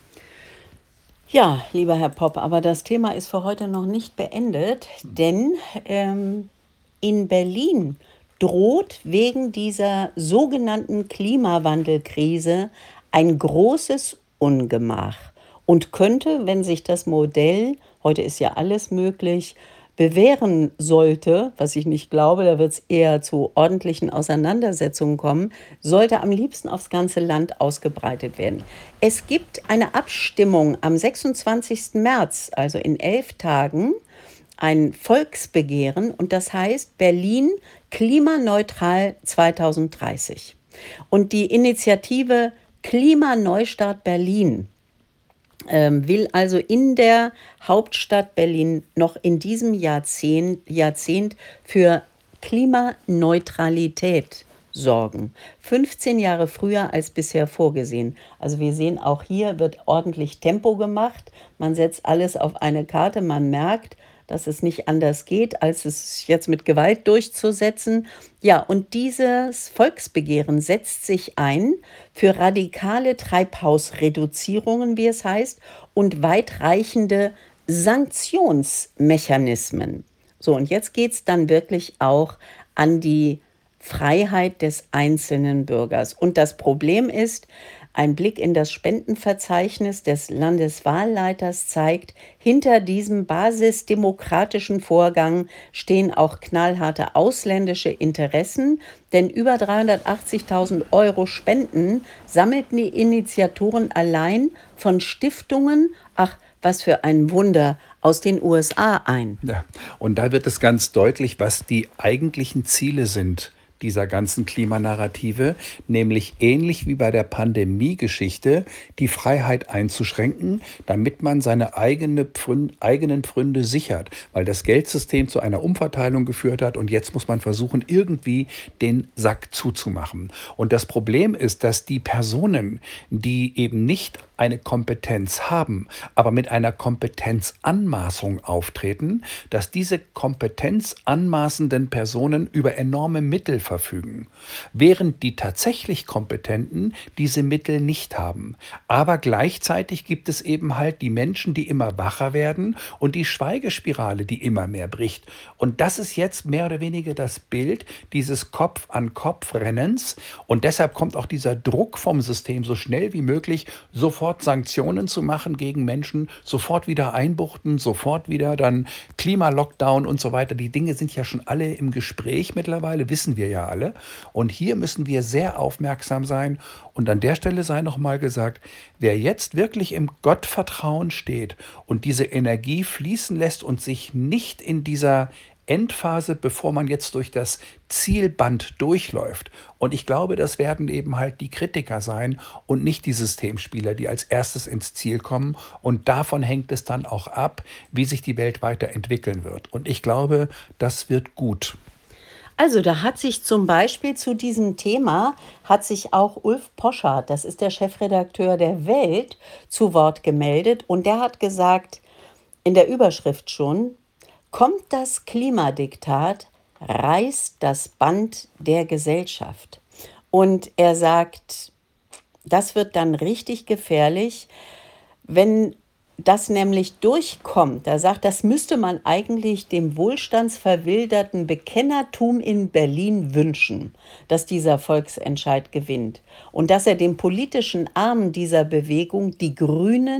Ja, lieber Herr Popp, aber das Thema ist für heute noch nicht beendet, denn ähm, in Berlin droht wegen dieser sogenannten Klimawandelkrise ein großes Ungemach und könnte, wenn sich das Modell, heute ist ja alles möglich, bewähren sollte, was ich nicht glaube, da wird es eher zu ordentlichen Auseinandersetzungen kommen, sollte am liebsten aufs ganze Land ausgebreitet werden. Es gibt eine Abstimmung am sechsundzwanzigsten März, also in elf Tagen, ein Volksbegehren und das heißt Berlin klimaneutral zweitausenddreißig. Und die Initiative Klimaneustart Berlin ähm, will also in der Hauptstadt Berlin noch in diesem Jahrzehnt, Jahrzehnt für Klimaneutralität sorgen. fünfzehn Jahre früher als bisher vorgesehen. Also wir sehen, auch hier wird ordentlich Tempo gemacht. Man setzt alles auf eine Karte. Man merkt, dass es nicht anders geht, als es jetzt mit Gewalt durchzusetzen. Ja, und dieses Volksbegehren setzt sich ein für radikale Treibhausreduzierungen, wie es heißt, und weitreichende Sanktionsmechanismen. So, und jetzt geht es dann wirklich auch an die Freiheit des einzelnen Bürgers. Und das Problem ist, ein Blick in das Spendenverzeichnis des Landeswahlleiters zeigt, hinter diesem basisdemokratischen Vorgang stehen auch knallharte ausländische Interessen, denn über dreihundertachtzigtausend Euro Spenden sammelten die Initiatoren allein von Stiftungen, ach, was für ein Wunder, aus den U S A ein. Ja, und da wird es ganz deutlich, was die eigentlichen Ziele sind dieser ganzen Klimanarrative, nämlich ähnlich wie bei der Pandemie-Geschichte, die Freiheit einzuschränken, damit man seine eigene Pfrün- eigenen Pfründe sichert, weil das Geldsystem zu einer Umverteilung geführt hat und jetzt muss man versuchen, irgendwie den Sack zuzumachen. Und das Problem ist, dass die Personen, die eben nicht eine Kompetenz haben, aber mit einer Kompetenzanmaßung auftreten, dass diese kompetenzanmaßenden Personen über enorme Mittel verfügen, während die tatsächlich Kompetenten diese Mittel nicht haben. Aber gleichzeitig gibt es eben halt die Menschen, die immer wacher werden und die Schweigespirale, die immer mehr bricht. Und das ist jetzt mehr oder weniger das Bild dieses Kopf-an-Kopf-Rennens. Und deshalb kommt auch dieser Druck vom System, so schnell wie möglich sofort Sanktionen zu machen gegen Menschen, sofort wieder einbuchten, sofort wieder dann Klimalockdown und so weiter. Die Dinge sind ja schon alle im Gespräch mittlerweile, wissen wir ja alle. Und hier müssen wir sehr aufmerksam sein. Und an der Stelle sei nochmal gesagt, wer jetzt wirklich im Gottvertrauen steht und diese Energie fließen lässt und sich nicht in dieser Endphase, bevor man jetzt durch das Zielband durchläuft. Und ich glaube, das werden eben halt die Kritiker sein und nicht die Systemspieler, die als erstes ins Ziel kommen. Und davon hängt es dann auch ab, wie sich die Welt weiterentwickeln wird. Und ich glaube, das wird gut. Also da hat sich zum Beispiel zu diesem Thema, hat sich auch Ulf Poschardt, das ist der Chefredakteur der Welt, zu Wort gemeldet. Und der hat gesagt, in der Überschrift schon, kommt das Klimadiktat, reißt das Band der Gesellschaft. Und er sagt, das wird dann richtig gefährlich, wenn das nämlich durchkommt. Er sagt, das müsste man eigentlich dem wohlstandsverwilderten Bekennertum in Berlin wünschen, dass dieser Volksentscheid gewinnt. Und dass er dem politischen Arm dieser Bewegung, die Grünen,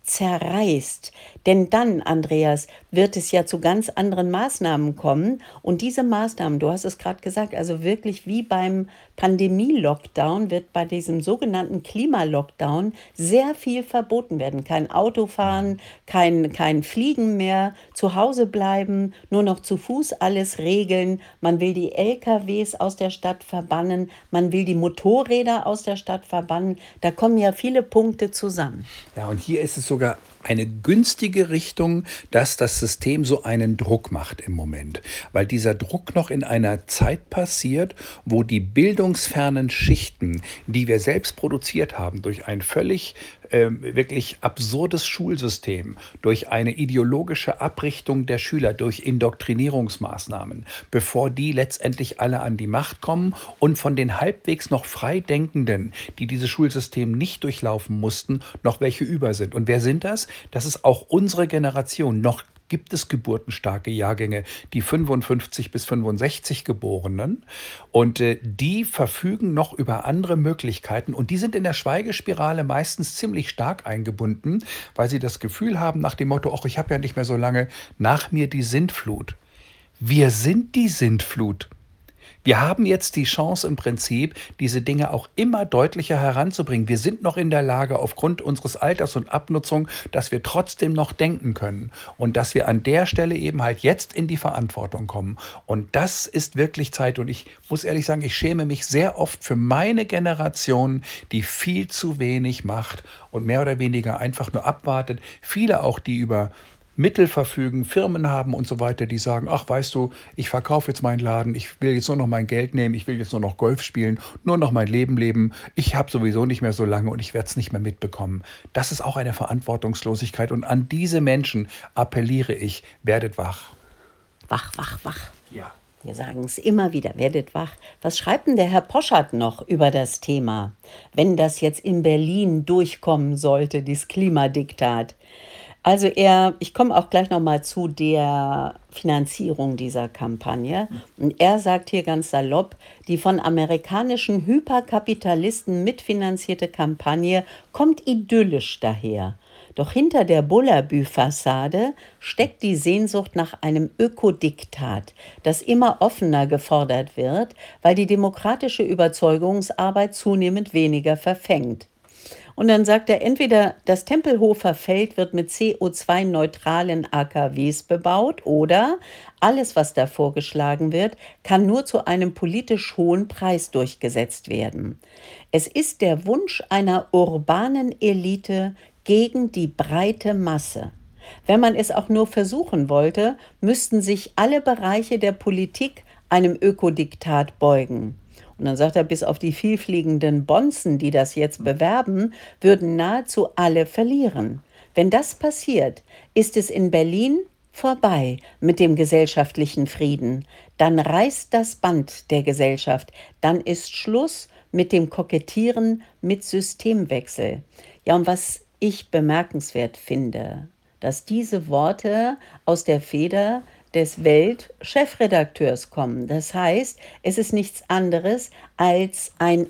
zerreißt. Denn dann, Andreas, wird es ja zu ganz anderen Maßnahmen kommen. Und diese Maßnahmen, du hast es gerade gesagt, also wirklich wie beim Pandemie-Lockdown wird bei diesem sogenannten Klima-Lockdown sehr viel verboten werden. Kein Autofahren, kein, kein Fliegen mehr, zu Hause bleiben, nur noch zu Fuß alles regeln. Man will die L K Ws aus der Stadt verbannen, man will die Motorräder aus der Stadt verbannen. Da kommen ja viele Punkte zusammen. Ja, und hier ist es sogar eine günstige Richtung, dass das System so einen Druck macht im Moment, weil dieser Druck noch in einer Zeit passiert, wo die bildungsfernen Schichten, die wir selbst produziert haben, durch ein völlig ähm, wirklich absurdes Schulsystem, durch eine ideologische Abrichtung der Schüler, durch Indoktrinierungsmaßnahmen, bevor die letztendlich alle an die Macht kommen und von den halbwegs noch Freidenkenden, die dieses Schulsystem nicht durchlaufen mussten, noch welche über sind. Und wer sind das? Das ist auch unsere Generation. Noch gibt es geburtenstarke Jahrgänge, die fünfundfünfzig bis fünfundsechzig Geborenen. Und äh, die verfügen noch über andere Möglichkeiten. Und die sind in der Schweigespirale meistens ziemlich stark eingebunden, weil sie das Gefühl haben nach dem Motto, ach, ich habe ja nicht mehr so lange, nach mir die Sintflut. Wir sind die Sintflut. Wir haben jetzt die Chance im Prinzip, diese Dinge auch immer deutlicher heranzubringen. Wir sind noch in der Lage, aufgrund unseres Alters und Abnutzung, dass wir trotzdem noch denken können und dass wir an der Stelle eben halt jetzt in die Verantwortung kommen. Und das ist wirklich Zeit. Und ich muss ehrlich sagen, ich schäme mich sehr oft für meine Generation, die viel zu wenig macht und mehr oder weniger einfach nur abwartet. Viele auch, die über Mittel verfügen, Firmen haben und so weiter, die sagen, ach, weißt du, ich verkaufe jetzt meinen Laden, ich will jetzt nur noch mein Geld nehmen, ich will jetzt nur noch Golf spielen, nur noch mein Leben leben, ich habe sowieso nicht mehr so lange und ich werde es nicht mehr mitbekommen. Das ist auch eine Verantwortungslosigkeit und an diese Menschen appelliere ich, werdet wach. Wach, wach, wach. Ja. Wir sagen es immer wieder, werdet wach. Was schreibt denn der Herr Poschardt noch über das Thema, wenn das jetzt in Berlin durchkommen sollte, dieses Klimadiktat? Also er, ich komme auch gleich nochmal zu der Finanzierung dieser Kampagne. Und er sagt hier ganz salopp, die von amerikanischen Hyperkapitalisten mitfinanzierte Kampagne kommt idyllisch daher. Doch hinter der Bullabü-Fassade steckt die Sehnsucht nach einem Ökodiktat, das immer offener gefordert wird, weil die demokratische Überzeugungsarbeit zunehmend weniger verfängt. Und dann sagt er, entweder das Tempelhofer Feld wird mit C O zwei neutralen A K Ws bebaut oder alles, was da vorgeschlagen wird, kann nur zu einem politisch hohen Preis durchgesetzt werden. Es ist der Wunsch einer urbanen Elite gegen die breite Masse. Wenn man es auch nur versuchen wollte, müssten sich alle Bereiche der Politik einem Ökodiktat beugen. Und dann sagt er, bis auf die vielfliegenden Bonzen, die das jetzt bewerben, würden nahezu alle verlieren. Wenn das passiert, ist es in Berlin vorbei mit dem gesellschaftlichen Frieden. Dann reißt das Band der Gesellschaft. Dann ist Schluss mit dem Kokettieren mit Systemwechsel. Ja, und was ich bemerkenswert finde, dass diese Worte aus der Feder des Welt-Chefredakteurs kommen. Das heißt, es ist nichts anderes als ein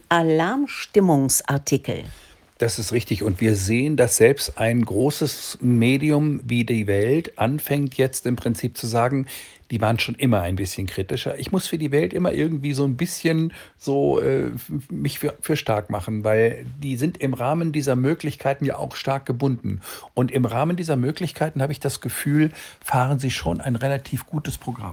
Alarmstimmungsartikel. Das ist richtig. Und wir sehen, dass selbst ein großes Medium wie die Welt anfängt jetzt im Prinzip zu sagen, die waren schon immer ein bisschen kritischer. Ich muss für die Welt immer irgendwie so ein bisschen so äh, mich für, für stark machen, weil die sind im Rahmen dieser Möglichkeiten ja auch stark gebunden. Und im Rahmen dieser Möglichkeiten habe ich das Gefühl, fahren sie schon ein relativ gutes Programm.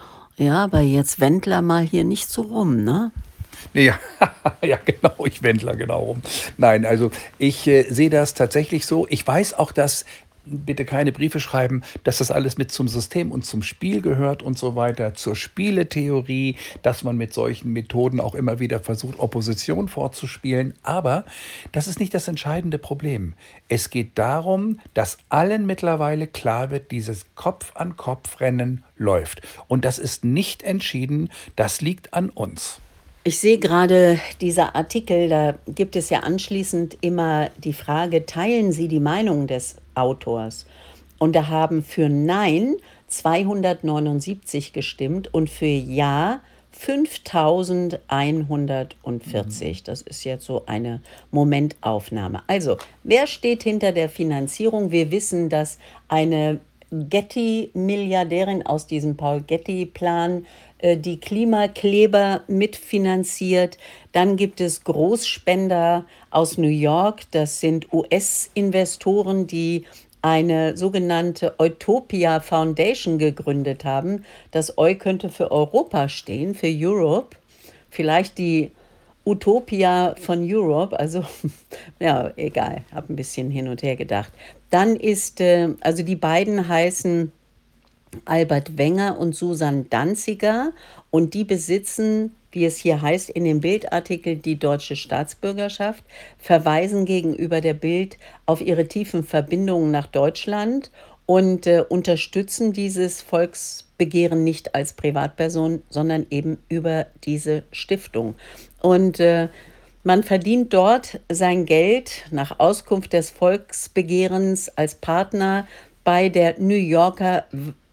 Ja, aber jetzt Wendler mal hier nicht so rum, ne? Nee, ja, ja, genau, ich wendler genau rum. Nein, also ich äh, sehe das tatsächlich so. Ich weiß auch, dass, bitte keine Briefe schreiben, dass das alles mit zum System und zum Spiel gehört und so weiter, zur Spieletheorie, dass man mit solchen Methoden auch immer wieder versucht, Opposition vorzuspielen. Aber das ist nicht das entscheidende Problem. Es geht darum, dass allen mittlerweile klar wird, dieses Kopf-an-Kopf-Rennen läuft. Und das ist nicht entschieden, das liegt an uns. Ich sehe gerade dieser Artikel, da gibt es ja anschließend immer die Frage, teilen Sie die Meinung des Autors? Und da haben für Nein zweihundertneunundsiebzig gestimmt und für Ja fünftausendeinhundertvierzig. Das ist jetzt so eine Momentaufnahme. Also, wer steht hinter der Finanzierung? Wir wissen, dass eine Getty-Milliardärin aus diesem Paul-Getty-Plan äh, die Klimakleber mitfinanziert. Dann gibt es Großspender aus New York. Das sind U S-Investoren, die eine sogenannte Utopia Foundation gegründet haben. Das Eu könnte für Europa stehen, für Europe. Vielleicht die Utopia von Europe, also ja, egal, habe ein bisschen hin und her gedacht. Dann ist, äh, also die beiden heißen Albert Wenger und Susan Danziger und die besitzen, wie es hier heißt in dem Bildartikel, die deutsche Staatsbürgerschaft, verweisen gegenüber der Bild auf ihre tiefen Verbindungen nach Deutschland und äh, unterstützen dieses Volksbegehren nicht als Privatperson, sondern eben über diese Stiftung. Und äh, man verdient dort sein Geld nach Auskunft des Volksbegehrens als Partner bei der New Yorker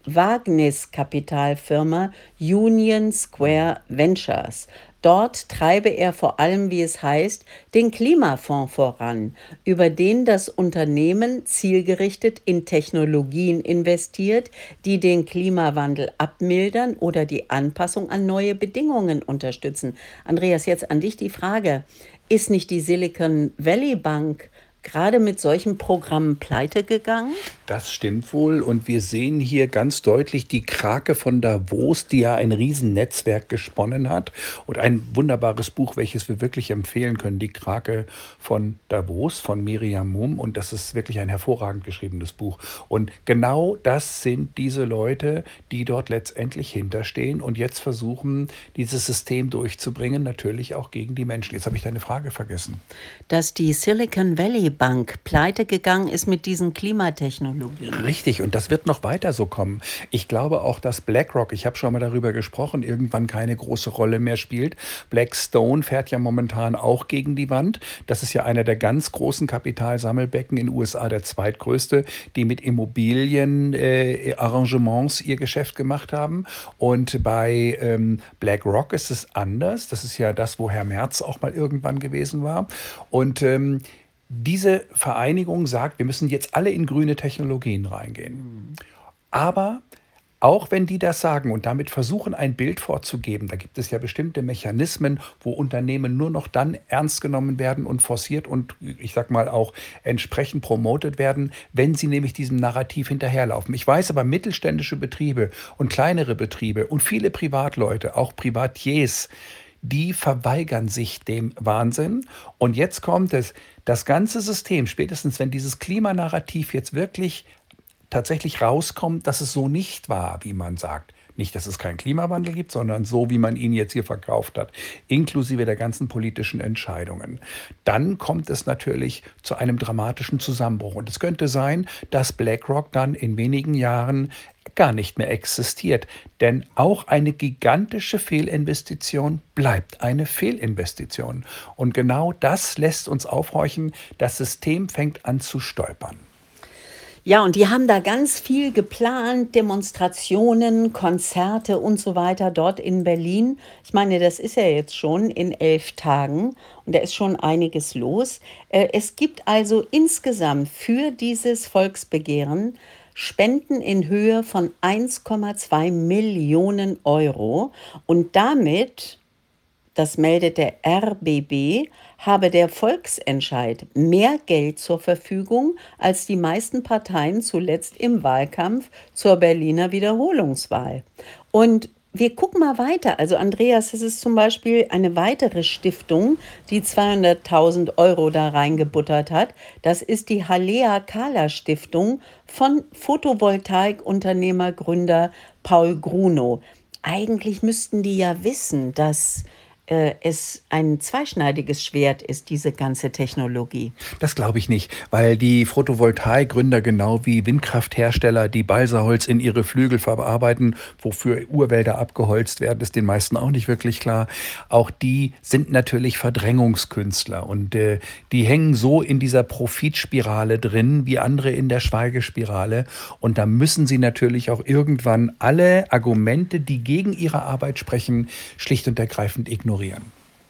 Wagniskapitalfirma Union Square Ventures. Dort treibe er vor allem, wie es heißt, den Klimafonds voran, über den das Unternehmen zielgerichtet in Technologien investiert, die den Klimawandel abmildern oder die Anpassung an neue Bedingungen unterstützen. Andreas, jetzt an dich die Frage: Ist nicht die Silicon Valley Bank gerade mit solchen Programmen pleite gegangen? Das stimmt wohl. Und wir sehen hier ganz deutlich die Krake von Davos, die ja ein Riesennetzwerk gesponnen hat. Und ein wunderbares Buch, welches wir wirklich empfehlen können, die Krake von Davos von Miriam Mumm. Und das ist wirklich ein hervorragend geschriebenes Buch. Und genau das sind diese Leute, die dort letztendlich hinterstehen und jetzt versuchen, dieses System durchzubringen, natürlich auch gegen die Menschen. Jetzt habe ich deine Frage vergessen. Dass die Silicon Valley Bank pleite gegangen ist mit diesen Klimatechnologien. Richtig, und das wird noch weiter so kommen. Ich glaube auch, dass BlackRock, ich habe schon mal darüber gesprochen, irgendwann keine große Rolle mehr spielt. Blackstone fährt ja momentan auch gegen die Wand. Das ist ja einer der ganz großen Kapitalsammelbecken in den U S A, der zweitgrößte, die mit Immobilienarrangements äh, ihr Geschäft gemacht haben. Und bei ähm, BlackRock ist es anders. Das ist ja das, wo Herr Merz auch mal irgendwann gewesen war. Und ähm, diese Vereinigung sagt, wir müssen jetzt alle in grüne Technologien reingehen. Aber auch wenn die das sagen und damit versuchen, ein Bild vorzugeben, da gibt es ja bestimmte Mechanismen, wo Unternehmen nur noch dann ernst genommen werden und forciert und, ich sag mal, auch entsprechend promotet werden, wenn sie nämlich diesem Narrativ hinterherlaufen. Ich weiß aber, mittelständische Betriebe und kleinere Betriebe und viele Privatleute, auch Privatiers, die verweigern sich dem Wahnsinn. Und jetzt kommt es, das ganze System, spätestens wenn dieses Klimanarrativ jetzt wirklich tatsächlich rauskommt, dass es so nicht war, wie man sagt. Nicht, dass es keinen Klimawandel gibt, sondern so, wie man ihn jetzt hier verkauft hat, inklusive der ganzen politischen Entscheidungen. Dann kommt es natürlich zu einem dramatischen Zusammenbruch. Und es könnte sein, dass BlackRock dann in wenigen Jahren gar nicht mehr existiert. Denn auch eine gigantische Fehlinvestition bleibt eine Fehlinvestition. Und genau das lässt uns aufhorchen, das System fängt an zu stolpern. Ja, und die haben da ganz viel geplant, Demonstrationen, Konzerte und so weiter dort in Berlin. Ich meine, das ist ja jetzt schon in elf Tagen und da ist schon einiges los. Äh, Es gibt also insgesamt für dieses Volksbegehren Spenden in Höhe von eins Komma zwei Millionen Euro und damit, das meldet der R B B, habe der Volksentscheid mehr Geld zur Verfügung als die meisten Parteien zuletzt im Wahlkampf zur Berliner Wiederholungswahl. Und wir gucken mal weiter. Also Andreas, es ist zum Beispiel eine weitere Stiftung, die zweihunderttausend Euro da reingebuttert hat. Das ist die Halea Kahler Stiftung von Photovoltaikunternehmer, Gründer Paul Grunow. Eigentlich müssten die ja wissen, dass äh, es ein zweischneidiges Schwert ist, diese ganze Technologie? Das glaube ich nicht, weil die Photovoltaikgründer genau wie Windkrafthersteller, die Balsaholz in ihre Flügel verarbeiten, wofür Urwälder abgeholzt werden, ist den meisten auch nicht wirklich klar. Auch die sind natürlich Verdrängungskünstler und äh, die hängen so in dieser Profitspirale drin wie andere in der Schweigespirale. Und da müssen sie natürlich auch irgendwann alle Argumente, die gegen ihre Arbeit sprechen, schlicht und ergreifend ignorieren.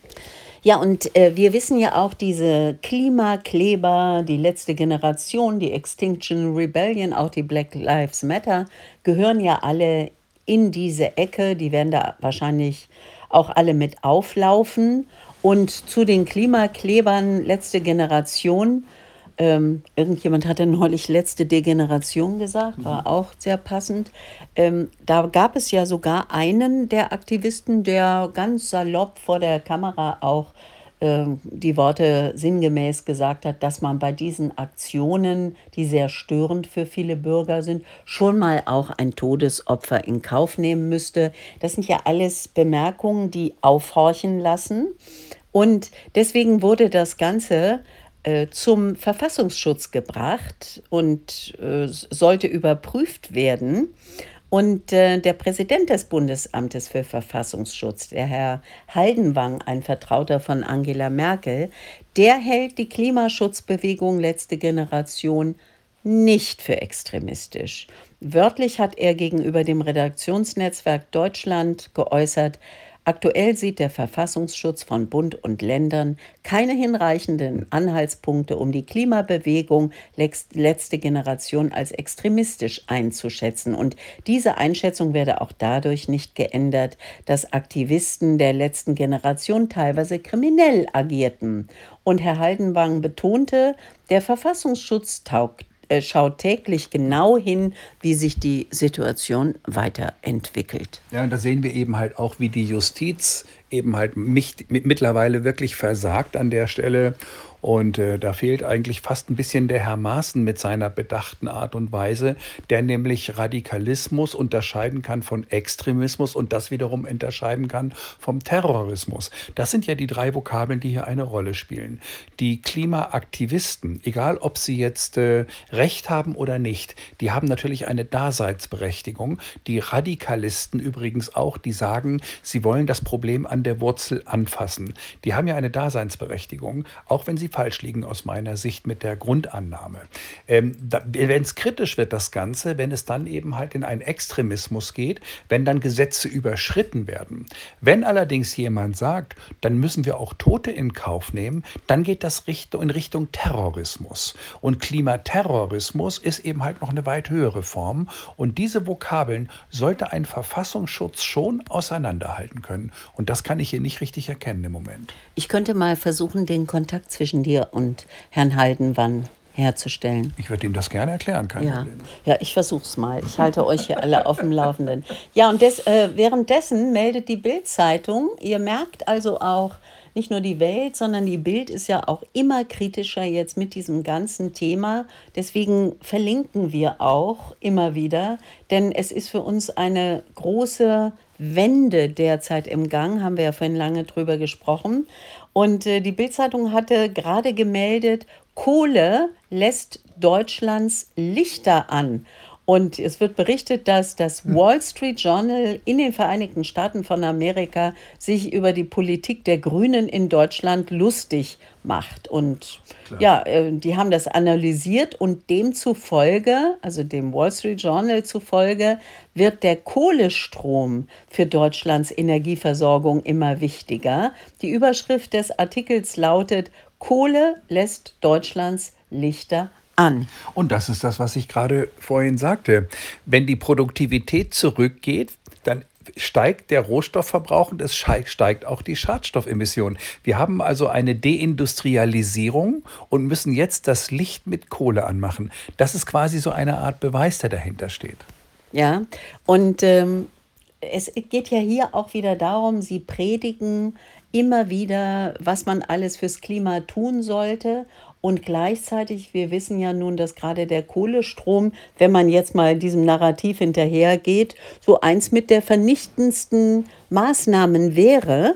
Ja, und äh, wir wissen ja auch, diese Klimakleber, die letzte Generation, die Extinction Rebellion, auch die Black Lives Matter, gehören ja alle in diese Ecke. Die werden da wahrscheinlich auch alle mit auflaufen. Und zu den Klimaklebern, letzte Generation, ähm, irgendjemand hatte neulich letzte Degeneration gesagt, war auch sehr passend. Ähm, da gab es ja sogar einen der Aktivisten, der ganz salopp vor der Kamera auch ähm, die Worte sinngemäß gesagt hat, dass man bei diesen Aktionen, die sehr störend für viele Bürger sind, schon mal auch ein Todesopfer in Kauf nehmen müsste. Das sind ja alles Bemerkungen, die aufhorchen lassen. Und deswegen wurde das Ganze äh, zum Verfassungsschutz gebracht und äh, sollte überprüft werden. Und äh, der Präsident des Bundesamtes für Verfassungsschutz, der Herr Haldenwang, ein Vertrauter von Angela Merkel, der hält die Klimaschutzbewegung letzte Generation nicht für extremistisch. Wörtlich hat er gegenüber dem Redaktionsnetzwerk Deutschland geäußert, aktuell sieht der Verfassungsschutz von Bund und Ländern keine hinreichenden Anhaltspunkte, um die Klimabewegung lex- letzte Generation als extremistisch einzuschätzen. Und diese Einschätzung werde auch dadurch nicht geändert, dass Aktivisten der letzten Generation teilweise kriminell agierten. Und Herr Haldenwang betonte, der Verfassungsschutz taugt äh, schaut täglich genau hin, wie sich die Situation weiterentwickelt. Ja, und da sehen wir eben halt auch, wie die Justiz eben halt mich, mi- mittlerweile wirklich versagt an der Stelle. Und äh, da fehlt eigentlich fast ein bisschen der Herr Maaßen mit seiner bedachten Art und Weise, der nämlich Radikalismus unterscheiden kann von Extremismus und das wiederum unterscheiden kann vom Terrorismus. Das sind ja die drei Vokabeln, die hier eine Rolle spielen. Die Klimaaktivisten, egal ob sie jetzt äh, Recht haben oder nicht, die haben natürlich eine Daseinsberechtigung. Die Radikalisten übrigens auch, die sagen, sie wollen das Problem an der Wurzel anfassen. Die haben ja eine Daseinsberechtigung, auch wenn sie falsch liegen aus meiner Sicht mit der Grundannahme. Ähm, wenn es kritisch wird, das Ganze, wenn es dann eben halt in einen Extremismus geht, wenn dann Gesetze überschritten werden. Wenn allerdings jemand sagt, dann müssen wir auch Tote in Kauf nehmen, dann geht das Richtung, in Richtung Terrorismus. Und Klimaterrorismus ist eben halt noch eine weit höhere Form. Und diese Vokabeln sollte ein Verfassungsschutz schon auseinanderhalten können. Und das kann ich hier nicht richtig erkennen im Moment. Ich könnte mal versuchen, den Kontakt zwischen dir und Herrn Haldenwang herzustellen. Ich würde ihm das gerne erklären, kein Ja, Problem. ja, ich versuch's mal. Ich halte euch hier alle auf dem Laufenden. Ja, und des, äh, währenddessen meldet die Bild-Zeitung, ihr merkt also auch, nicht nur die Welt, sondern die Bild ist ja auch immer kritischer jetzt mit diesem ganzen Thema. Deswegen verlinken wir auch immer wieder, denn es ist für uns eine große Wende derzeit im Gang, haben wir ja vorhin lange drüber gesprochen. Und äh, die Bild-Zeitung hatte gerade gemeldet, Kohle lässt Deutschlands Lichter an. Und es wird berichtet, dass das Wall Street Journal in den Vereinigten Staaten von Amerika sich über die Politik der Grünen in Deutschland lustig macht. Und Klar. ja, äh, die haben das analysiert und demzufolge, also dem Wall Street Journal zufolge, wird der Kohlestrom für Deutschlands Energieversorgung immer wichtiger. Die Überschrift des Artikels lautet: Kohle lässt Deutschlands Lichter an. Und das ist das, was ich gerade vorhin sagte. Wenn die Produktivität zurückgeht, dann steigt der Rohstoffverbrauch und es schei- steigt auch die Schadstoffemission. Wir haben also eine Deindustrialisierung und müssen jetzt das Licht mit Kohle anmachen. Das ist quasi so eine Art Beweis, der dahinter steht. Ja, und ähm, es geht ja hier auch wieder darum, sie predigen immer wieder, was man alles fürs Klima tun sollte. Und gleichzeitig, wir wissen ja nun, dass gerade der Kohlestrom, wenn man jetzt mal diesem Narrativ hinterhergeht, so eins mit der vernichtendsten Maßnahmen wäre.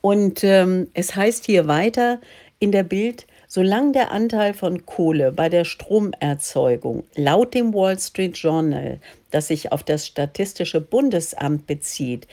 Und ähm, es heißt hier weiter in der Bild, solange der Anteil von Kohle bei der Stromerzeugung laut dem Wall Street Journal, das sich auf das Statistische Bundesamt bezieht,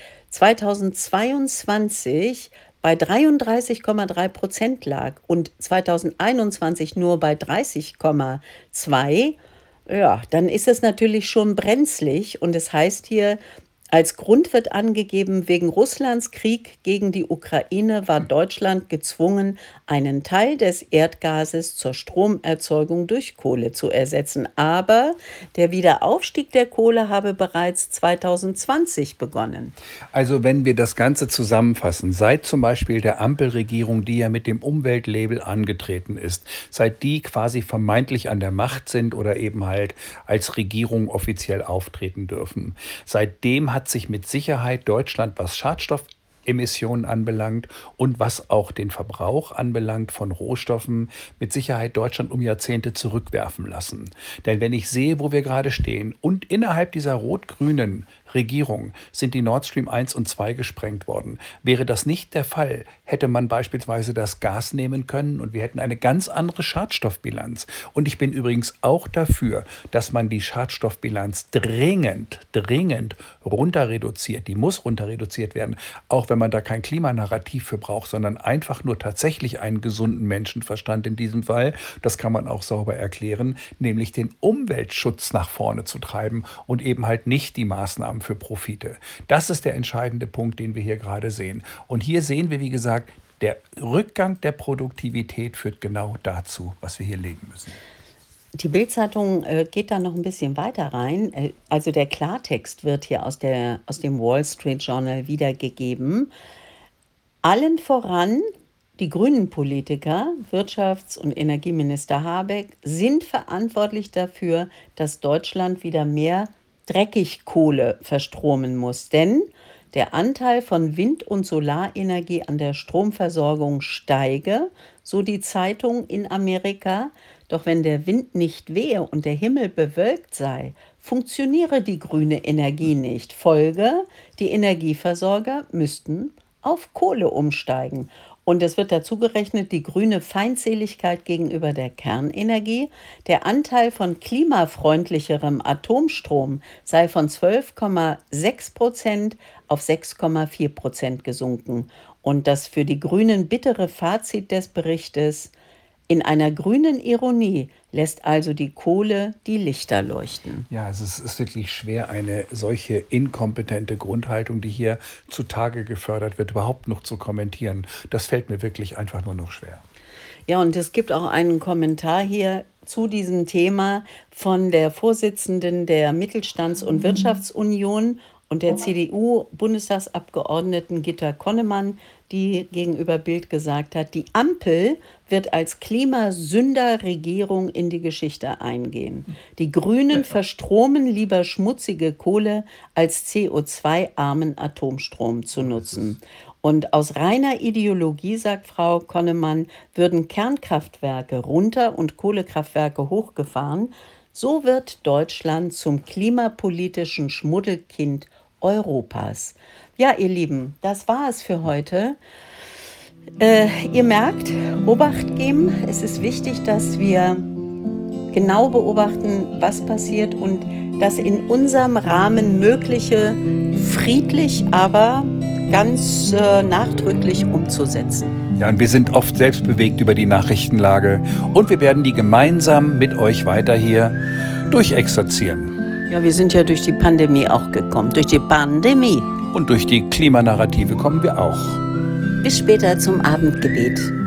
zweitausendzweiundzwanzig bei dreiunddreißig Komma drei Prozent lag und zweitausendeinundzwanzig nur bei dreißig Komma zwei, ja, dann ist es natürlich schon brenzlig. Und es heißt hier, als Grund wird angegeben, wegen Russlands Krieg gegen die Ukraine war Deutschland gezwungen, einen Teil des Erdgases zur Stromerzeugung durch Kohle zu ersetzen. Aber der Wiederaufstieg der Kohle habe bereits zweitausendzwanzig begonnen. Also wenn wir das Ganze zusammenfassen, seit zum Beispiel der Ampelregierung, die ja mit dem Umweltlabel angetreten ist, seit die quasi vermeintlich an der Macht sind oder eben halt als Regierung offiziell auftreten dürfen, seitdem hat sich mit Sicherheit Deutschland, was Schadstoffemissionen anbelangt und was auch den Verbrauch anbelangt von Rohstoffen, mit Sicherheit Deutschland um Jahrzehnte zurückwerfen lassen. Denn wenn ich sehe, wo wir gerade stehen und innerhalb dieser rot-grünen Regierung sind die Nord Stream eins und zwei gesprengt worden. Wäre das nicht der Fall, hätte man beispielsweise das Gas nehmen können und wir hätten eine ganz andere Schadstoffbilanz. Und ich bin übrigens auch dafür, dass man die Schadstoffbilanz dringend, dringend runter reduziert. Die muss runter reduziert werden, auch wenn man da kein Klimanarrativ für braucht, sondern einfach nur tatsächlich einen gesunden Menschenverstand in diesem Fall. Das kann man auch sauber erklären, nämlich den Umweltschutz nach vorne zu treiben und eben halt nicht die Maßnahmen für Profite. Das ist der entscheidende Punkt, den wir hier gerade sehen. Und hier sehen wir, wie gesagt, der Rückgang der Produktivität führt genau dazu, was wir hier legen müssen. Die Bild-Zeitung äh, geht da noch ein bisschen weiter rein. Äh, also der Klartext wird hier aus, der, aus dem Wall Street Journal wiedergegeben. Allen voran die grünen Politiker, Wirtschafts- und Energieminister Habeck, sind verantwortlich dafür, dass Deutschland wieder mehr Dreckigkohle verstromen muss. Denn der Anteil von Wind- und Solarenergie an der Stromversorgung steige, so die Zeitung in Amerika. Doch wenn der Wind nicht wehe und der Himmel bewölkt sei, funktioniere die grüne Energie nicht. Folge, die Energieversorger müssten auf Kohle umsteigen. Und es wird dazu gerechnet, die grüne Feindseligkeit gegenüber der Kernenergie. Der Anteil von klimafreundlicherem Atomstrom sei von zwölf Komma sechs Prozent auf sechs Komma vier Prozent gesunken. Und das für die Grünen bittere Fazit des Berichtes: In einer grünen Ironie lässt also die Kohle die Lichter leuchten. Ja, es ist, ist wirklich schwer, eine solche inkompetente Grundhaltung, die hier zutage gefördert wird, überhaupt noch zu kommentieren. Das fällt mir wirklich einfach nur noch schwer. Ja, und es gibt auch einen Kommentar hier zu diesem Thema von der Vorsitzenden der Mittelstands- und Wirtschaftsunion und der C D U-Bundestagsabgeordneten Gitta Konnemann, die gegenüber Bild gesagt hat, die Ampel wird als Klimasünderregierung in die Geschichte eingehen. Die Grünen verstromen lieber schmutzige Kohle, als C O zwei armen Atomstrom zu nutzen. Und aus reiner Ideologie, sagt Frau Konnemann, würden Kernkraftwerke runter und Kohlekraftwerke hochgefahren. So wird Deutschland zum klimapolitischen Schmuddelkind Europas. Ja, ihr Lieben, das war es für heute. Äh, ihr merkt, Obacht geben. Es ist wichtig, dass wir genau beobachten, was passiert und das in unserem Rahmen Mögliche friedlich, aber ganz äh, nachdrücklich umzusetzen. Ja, und wir sind oft selbst bewegt über die Nachrichtenlage und wir werden die gemeinsam mit euch weiter hier durchexerzieren. Ja, wir sind ja durch die Pandemie auch gekommen, durch die Pandemie. Und durch die Klimanarrative kommen wir auch. Bis später zum Abendgebet.